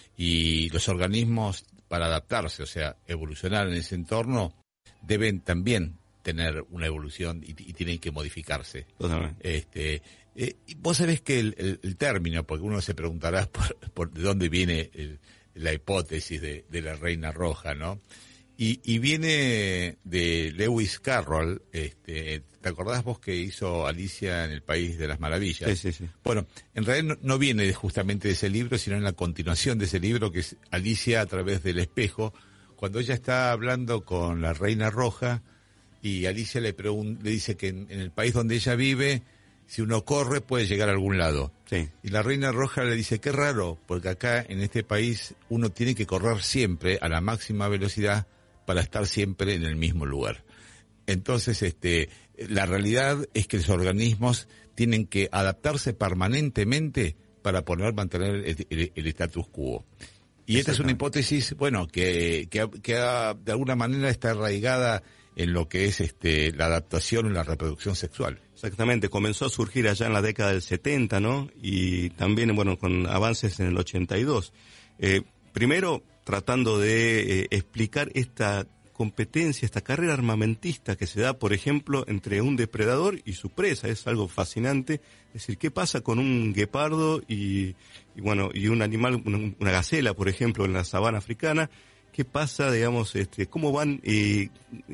y los organismos, para adaptarse, o sea, evolucionar en ese entorno, deben también tener una evolución y tienen que modificarse. Totalmente. Y vos sabés que el término, porque uno se preguntará por de dónde viene la hipótesis de la reina roja, ¿no? Y viene de Lewis Carroll. ¿Te acordás vos que hizo Alicia en el País de las Maravillas? Sí. Bueno, en realidad no viene justamente de ese libro, sino en la continuación de ese libro, que es Alicia a través del espejo, cuando ella está hablando con la reina roja y Alicia le dice que en el país donde ella vive, si uno corre puede llegar a algún lado. Sí. Y la reina roja le dice, qué raro, porque acá en este país uno tiene que correr siempre a la máxima velocidad para estar siempre en el mismo lugar. Entonces, la realidad es que los organismos tienen que adaptarse permanentemente para poder mantener el status quo. Y esta es una hipótesis, bueno, que de alguna manera está arraigada en lo que es la adaptación y la reproducción sexual. Exactamente, comenzó a surgir allá en la década del 70, ¿no? Y también, bueno, con avances en el 82. Primero, tratando de explicar esta competencia, esta carrera armamentista que se da, por ejemplo, entre un depredador y su presa. Es algo fascinante. Es decir, ¿qué pasa con un guepardo y un animal, una gacela, por ejemplo, en la sabana africana? ¿Qué pasa, digamos, cómo van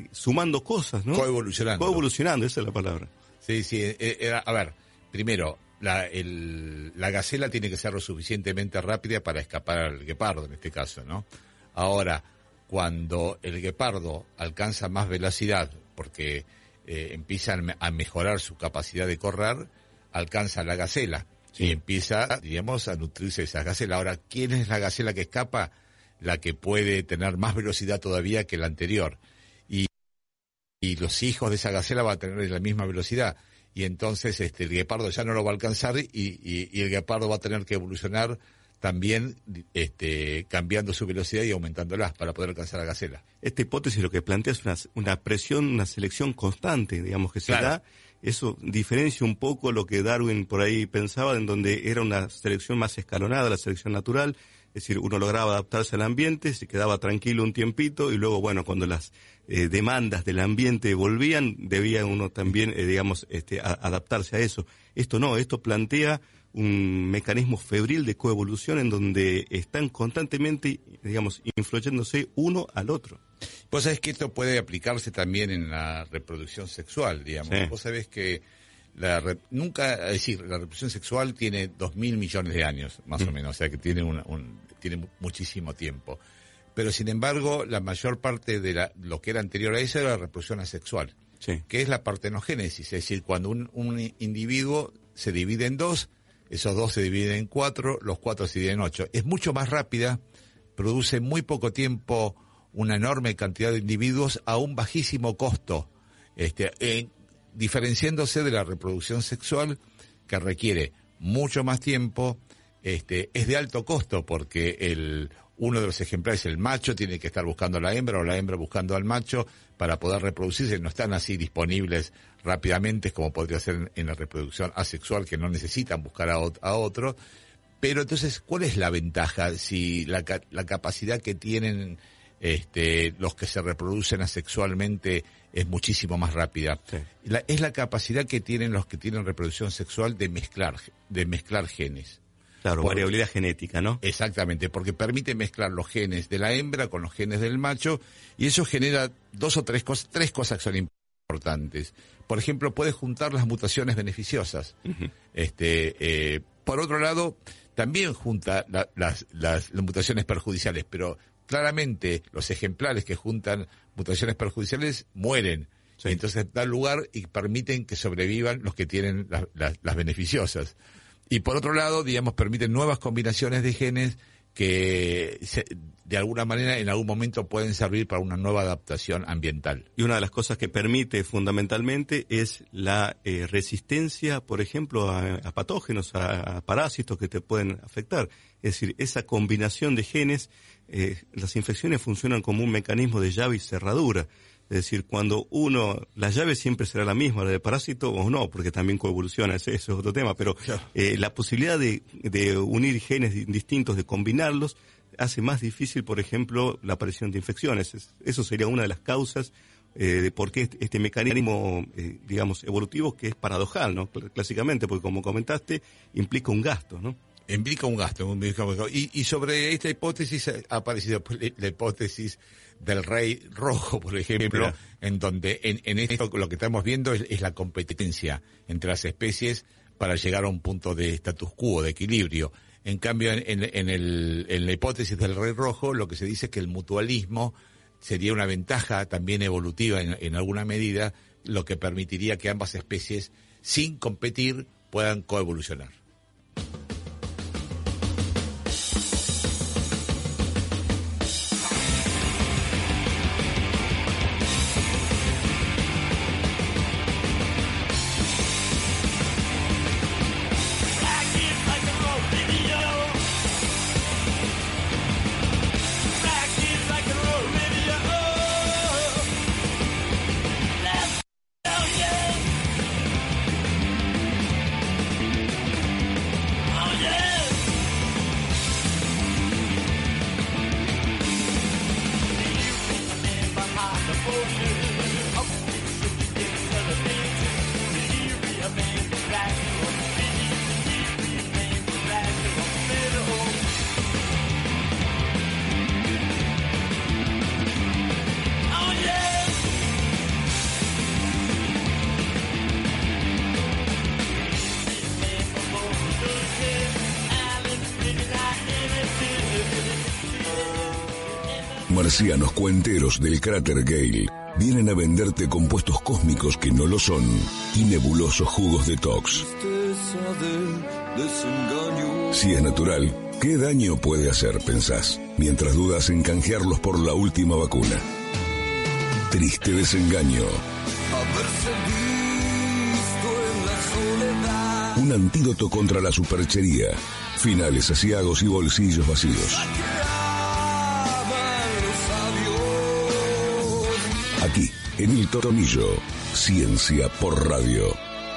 sumando cosas, ¿no? Coevolucionando. Coevolucionando, esa es la palabra. Sí, a ver, primero, la gacela tiene que ser lo suficientemente rápida para escapar al guepardo, en este caso, ¿no? Ahora, cuando el guepardo alcanza más velocidad, porque empiezan a mejorar su capacidad de correr, alcanza la gacela y empieza, digamos, a nutrirse de esa gacela. Ahora, ¿quién es la gacela que escapa? La que puede tener más velocidad todavía que la anterior. Y los hijos de esa gacela van a tener la misma velocidad. Y entonces el guepardo ya no lo va a alcanzar y el guepardo va a tener que evolucionar también cambiando su velocidad y aumentándolas para poder alcanzar a la gacela. Esta hipótesis lo que plantea es una presión, una selección constante, digamos, que se da. Eso diferencia un poco lo que Darwin por ahí pensaba, en donde era una selección más escalonada, la selección natural. Es decir, uno lograba adaptarse al ambiente, se quedaba tranquilo un tiempito y luego, bueno, cuando las demandas del ambiente volvían, debía uno también, adaptarse a eso. Esto no, esto plantea un mecanismo febril de coevolución en donde están constantemente, digamos, influyéndose uno al otro. Vos sabés que esto puede aplicarse también en la reproducción sexual, digamos. Sí. Vos sabés que la reproducción sexual tiene 2.000 millones de años, más o menos, o sea que tiene tiene muchísimo tiempo. Pero sin embargo, la mayor parte de lo que era anterior a eso era la reproducción asexual, que es la partenogénesis, es decir, cuando un individuo se divide en dos, esos dos se dividen en 4, los 4 se dividen en 8. Es mucho más rápida, produce en muy poco tiempo una enorme cantidad de individuos a un bajísimo costo, diferenciándose de la reproducción sexual, que requiere mucho más tiempo, es de alto costo, porque uno de los ejemplares, el macho, tiene que estar buscando a la hembra o la hembra buscando al macho para poder reproducirse. No están así disponibles rápidamente como podría ser en la reproducción asexual, que no necesitan buscar a otro. Pero entonces, ¿cuál es la ventaja? Si la capacidad que tienen los que se reproducen asexualmente es muchísimo más rápida. Sí. Es la capacidad que tienen los que tienen reproducción sexual de mezclar genes. Claro, variabilidad genética, ¿no? Exactamente, porque permite mezclar los genes de la hembra con los genes del macho, y eso genera tres cosas que son importantes. Por ejemplo, puede juntar las mutaciones beneficiosas. Uh-huh. Por otro lado, también junta las mutaciones perjudiciales, pero claramente los ejemplares que juntan mutaciones perjudiciales mueren. Sí. Entonces da lugar y permiten que sobrevivan los que tienen las beneficiosas. Y por otro lado, digamos, permiten nuevas combinaciones de genes que de alguna manera en algún momento pueden servir para una nueva adaptación ambiental. Y una de las cosas que permite fundamentalmente es la resistencia, por ejemplo, a patógenos, a parásitos que te pueden afectar. Es decir, esa combinación de genes, las infecciones funcionan como un mecanismo de llave y cerradura. Es decir, cuando la llave siempre será la misma, la de parásito o no, porque también coevoluciona, eso es otro tema, pero claro. La posibilidad de unir genes distintos, de combinarlos, hace más difícil, por ejemplo, la aparición de infecciones. Eso sería una de las causas de por qué este mecanismo, digamos, evolutivo, que es paradojal, ¿no? Clásicamente, porque como comentaste, implica un gasto, ¿no? Implica un gasto. Y sobre esta hipótesis ha aparecido la hipótesis del rey rojo, por ejemplo, en donde en esto lo que estamos viendo es la competencia entre las especies para llegar a un punto de status quo, de equilibrio. En cambio, en la hipótesis del rey rojo, lo que se dice es que el mutualismo sería una ventaja también evolutiva en alguna medida, lo que permitiría que ambas especies, sin competir, puedan coevolucionar. marcianos cuenteros del cráter Gale vienen a venderte compuestos cósmicos que no lo son y nebulosos jugos detox. Si es natural, ¿qué daño puede hacer, pensás, mientras dudas en canjearlos por la última vacuna? Triste desengaño. Un antídoto contra la superchería, finales aciagos y bolsillos vacíos. Aquí, en El Tornillo, Ciencia por Radio.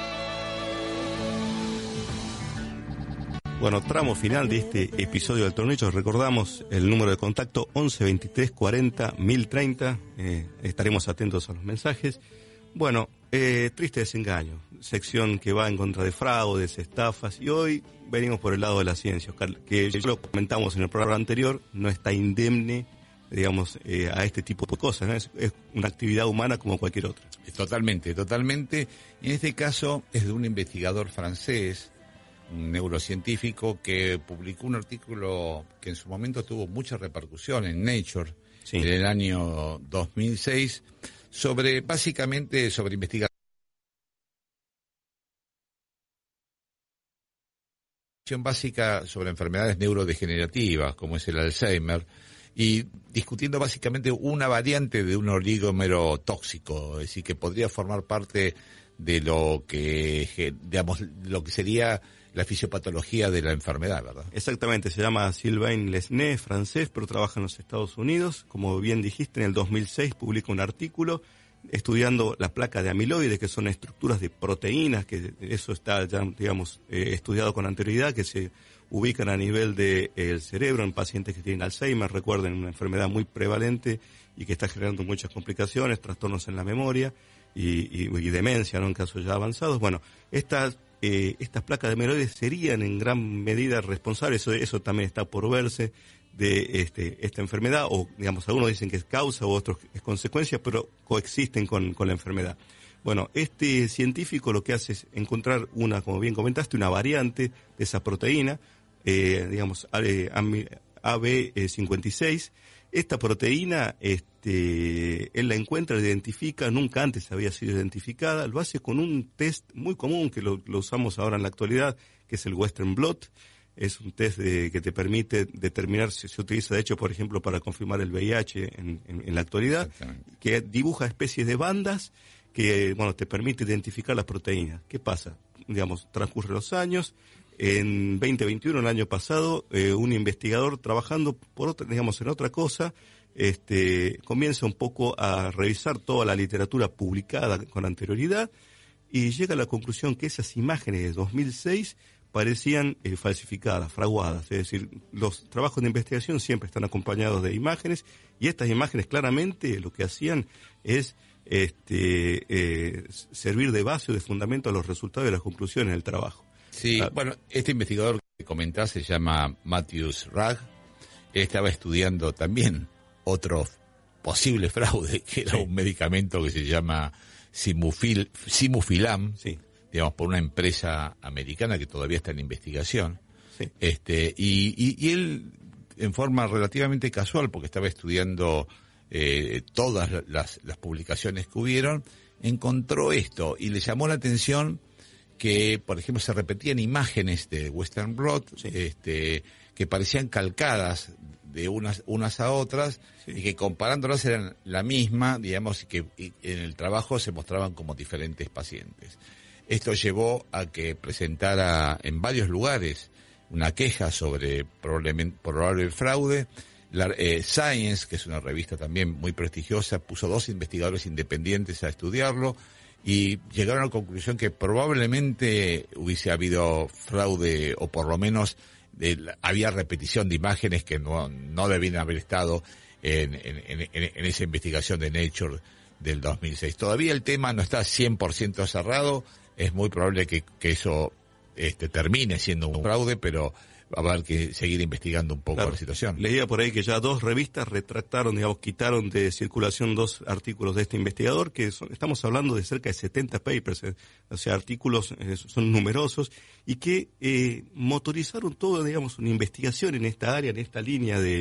Bueno, tramo final de este episodio del Tornillo. Recordamos el número de contacto 11 23 40 1030. Estaremos atentos a los mensajes. Bueno, triste desengaño. Sección que va en contra de fraudes, estafas. Y hoy venimos por el lado de la ciencia, Oscar, que ya lo comentamos en el programa anterior, no está indemne, digamos, a este tipo de cosas, ¿no? Es una actividad humana como cualquier otra. Totalmente, totalmente. Y en este caso es de un investigador francés, un neurocientífico, que publicó un artículo que en su momento tuvo mucha repercusión en Nature, Sí. en el año 2006, básicamente sobre investigación básica sobre enfermedades neurodegenerativas, como es el Alzheimer, y discutiendo básicamente una variante de un oligómero tóxico, es decir, que podría formar parte de lo que, digamos, lo que sería la fisiopatología de la enfermedad, ¿verdad? Exactamente, se llama Sylvain Lesné, francés, pero trabaja en los Estados Unidos. Como bien dijiste, en el 2006 publica un artículo estudiando la placa de amiloide, que son estructuras de proteínas, que eso está ya, digamos, estudiado con anterioridad, que se ubican a nivel del cerebro en pacientes que tienen Alzheimer. Recuerden, una enfermedad muy prevalente y que está generando muchas complicaciones, trastornos en la memoria y demencia, ¿no?, en casos ya avanzados. Bueno, estas placas de amiloides serían en gran medida responsables, eso también está por verse, de esta enfermedad, o digamos, algunos dicen que es causa o otros es consecuencia, pero coexisten con la enfermedad. Bueno, este científico lo que hace es encontrar como bien comentaste, una variante de esa proteína, digamos, AB56. Esta proteína, él la encuentra, la identifica, nunca antes había sido identificada, lo hace con un test muy común que lo usamos ahora en la actualidad, que es el Western Blot. Es un test que te permite determinar, se utiliza de hecho, por ejemplo, para confirmar el VIH en la actualidad, que dibuja especies de bandas que, bueno, te permite identificar las proteínas. ¿Qué pasa? Digamos, transcurren los años. En 2021, el año pasado, un investigador trabajando en otra cosa, comienza un poco a revisar toda la literatura publicada con anterioridad y llega a la conclusión que esas imágenes de 2006 parecían falsificadas, fraguadas. Es decir, los trabajos de investigación siempre están acompañados de imágenes, y estas imágenes claramente lo que hacían es servir de base o de fundamento a los resultados y las conclusiones del trabajo. Sí, bueno, este investigador que comentás se llama Matthias Ragg. Él estaba estudiando también otro posible fraude, que era un medicamento que se llama Simufilam, digamos, por una empresa americana que todavía está en investigación. Sí. Y él, en forma relativamente casual, porque estaba estudiando todas las publicaciones que hubieron, encontró esto y le llamó la atención que, por ejemplo, se repetían imágenes de Western Blot, que parecían calcadas de unas a otras, y que comparándolas eran la misma, digamos, y que en el trabajo se mostraban como diferentes pacientes. Esto llevó a que presentara en varios lugares una queja sobre probable fraude. Science, que es una revista también muy prestigiosa, puso 2 investigadores independientes a estudiarlo y llegaron a la conclusión que probablemente hubiese habido fraude, o por lo menos había repetición de imágenes que no debían haber estado en esa investigación de Nature del 2006. Todavía el tema no está 100% cerrado. Es muy probable que eso termine siendo un fraude, pero va a haber que seguir investigando un poco la situación. Leía por ahí que ya 2 revistas retractaron, digamos, quitaron de circulación 2 artículos de este investigador, que estamos hablando de cerca de 70 papers, o sea, artículos son numerosos, y que motorizaron todo, digamos, una investigación en esta área, en esta línea de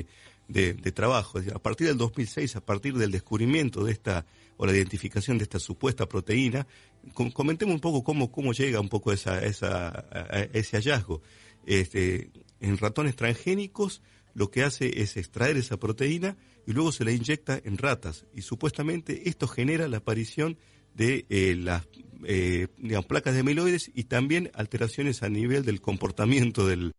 de trabajo. Es decir, a partir del 2006, a partir del descubrimiento de esta, o la identificación de esta supuesta proteína, comentemos un poco cómo llega un poco a ese hallazgo. En ratones transgénicos, lo que hace es extraer esa proteína y luego se la inyecta en ratas. Y supuestamente esto genera la aparición de las placas de amiloides y también alteraciones a nivel del comportamiento del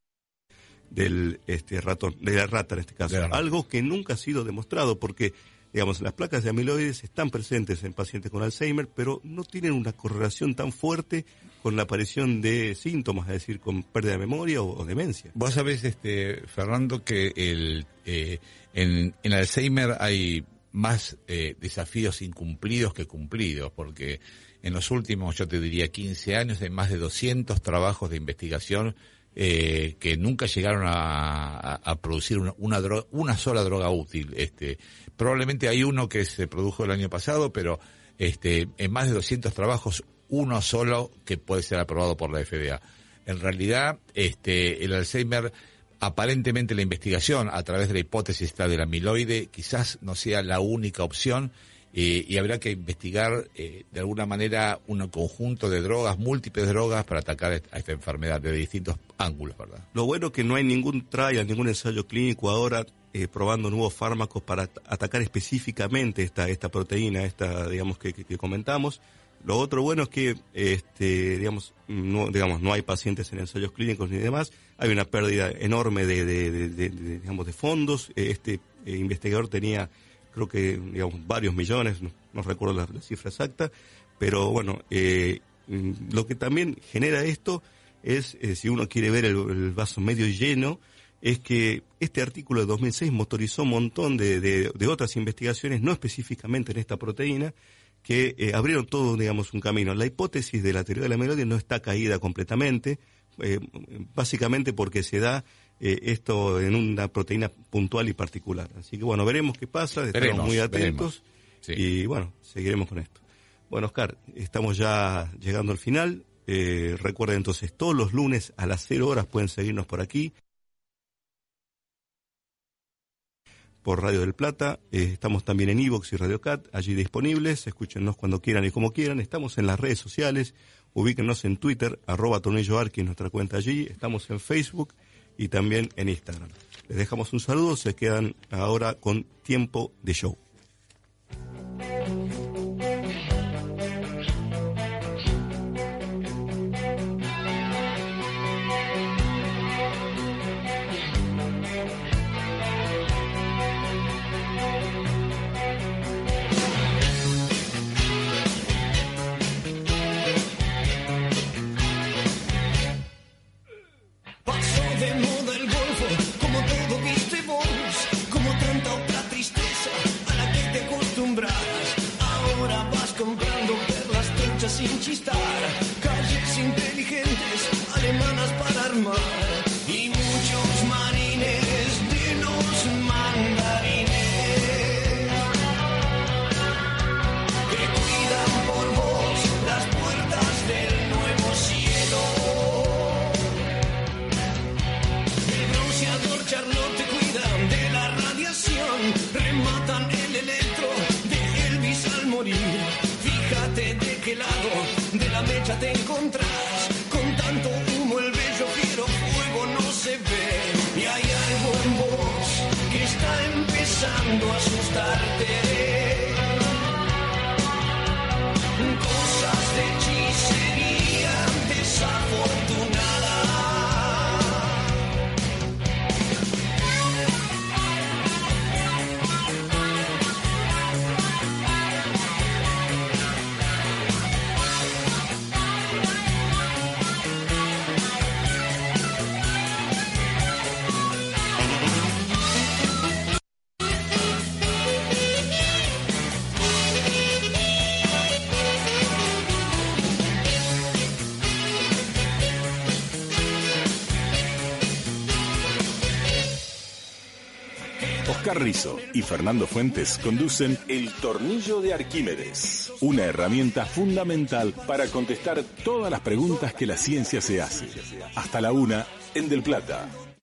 ratón, de la rata en este caso. Algo que nunca ha sido demostrado porque, digamos, las placas de amiloides están presentes en pacientes con Alzheimer, pero no tienen una correlación tan fuerte con la aparición de síntomas, es decir, con pérdida de memoria o demencia. Vos sabés, Fernando, que en Alzheimer hay más desafíos incumplidos que cumplidos, porque en los últimos, yo te diría, 15 años hay más de 200 trabajos de investigación que nunca llegaron a producir una sola droga útil. Probablemente hay uno que se produjo el año pasado, pero en más de 200 trabajos, uno solo que puede ser aprobado por la FDA. En realidad, el Alzheimer, aparentemente la investigación a través de la hipótesis del amiloide quizás no sea la única opción, y habrá que investigar de alguna manera un conjunto de drogas, múltiples drogas, para atacar a esta enfermedad de distintos ángulos, ¿verdad? Lo bueno es que no hay ningún trial, ningún ensayo clínico ahora probando nuevos fármacos para atacar específicamente esta proteína, digamos que comentamos. Lo otro bueno es que no hay pacientes en ensayos clínicos ni demás. Hay una pérdida enorme de fondos. Este investigador tenía, creo que, varios millones, no recuerdo la cifra exacta, pero bueno, lo que también genera esto es, si uno quiere ver el vaso medio lleno, es que este artículo de 2006 motorizó un montón de otras investigaciones, no específicamente en esta proteína, que abrieron todo, un camino. La hipótesis de la teoría de la amiloide no está caída completamente, básicamente porque se da esto en una proteína puntual y particular. Así que bueno, veremos qué pasa, estaremos muy atentos y bueno, seguiremos con esto. Bueno, Oscar, estamos ya llegando al final. Recuerden entonces, todos los lunes a las 0 horas pueden seguirnos por aquí, por Radio del Plata. Estamos también en iVoox y Radio Cat, allí disponibles. Escúchenos cuando quieran y como quieran. Estamos en las redes sociales, ubíquenos en Twitter, @tornilloarqui, nuestra cuenta allí. Estamos en Facebook y también en Instagram. Les dejamos un saludo, se quedan ahora con Tiempo de Show. Sin chistar, calles inteligentes, alemanas para armar, y muchos marines de los mandarines que cuidan por vos las puertas del nuevo cielo. El bronceador Charlotte te cuidan de la radiación, rematan el electro de Elvis al morir. Fíjate de qué lado de la mecha te encontrás. Con tanto humo el bello fiero fuego no se ve. Y hay algo en vos que está empezando a asustarte. Cosas de hechicería desafortunada. Oscar Rizo y Fernando Fuentes conducen El Tornillo de Arquímedes, una herramienta fundamental para contestar todas las preguntas que la ciencia se hace. Hasta la 1 en Del Plata.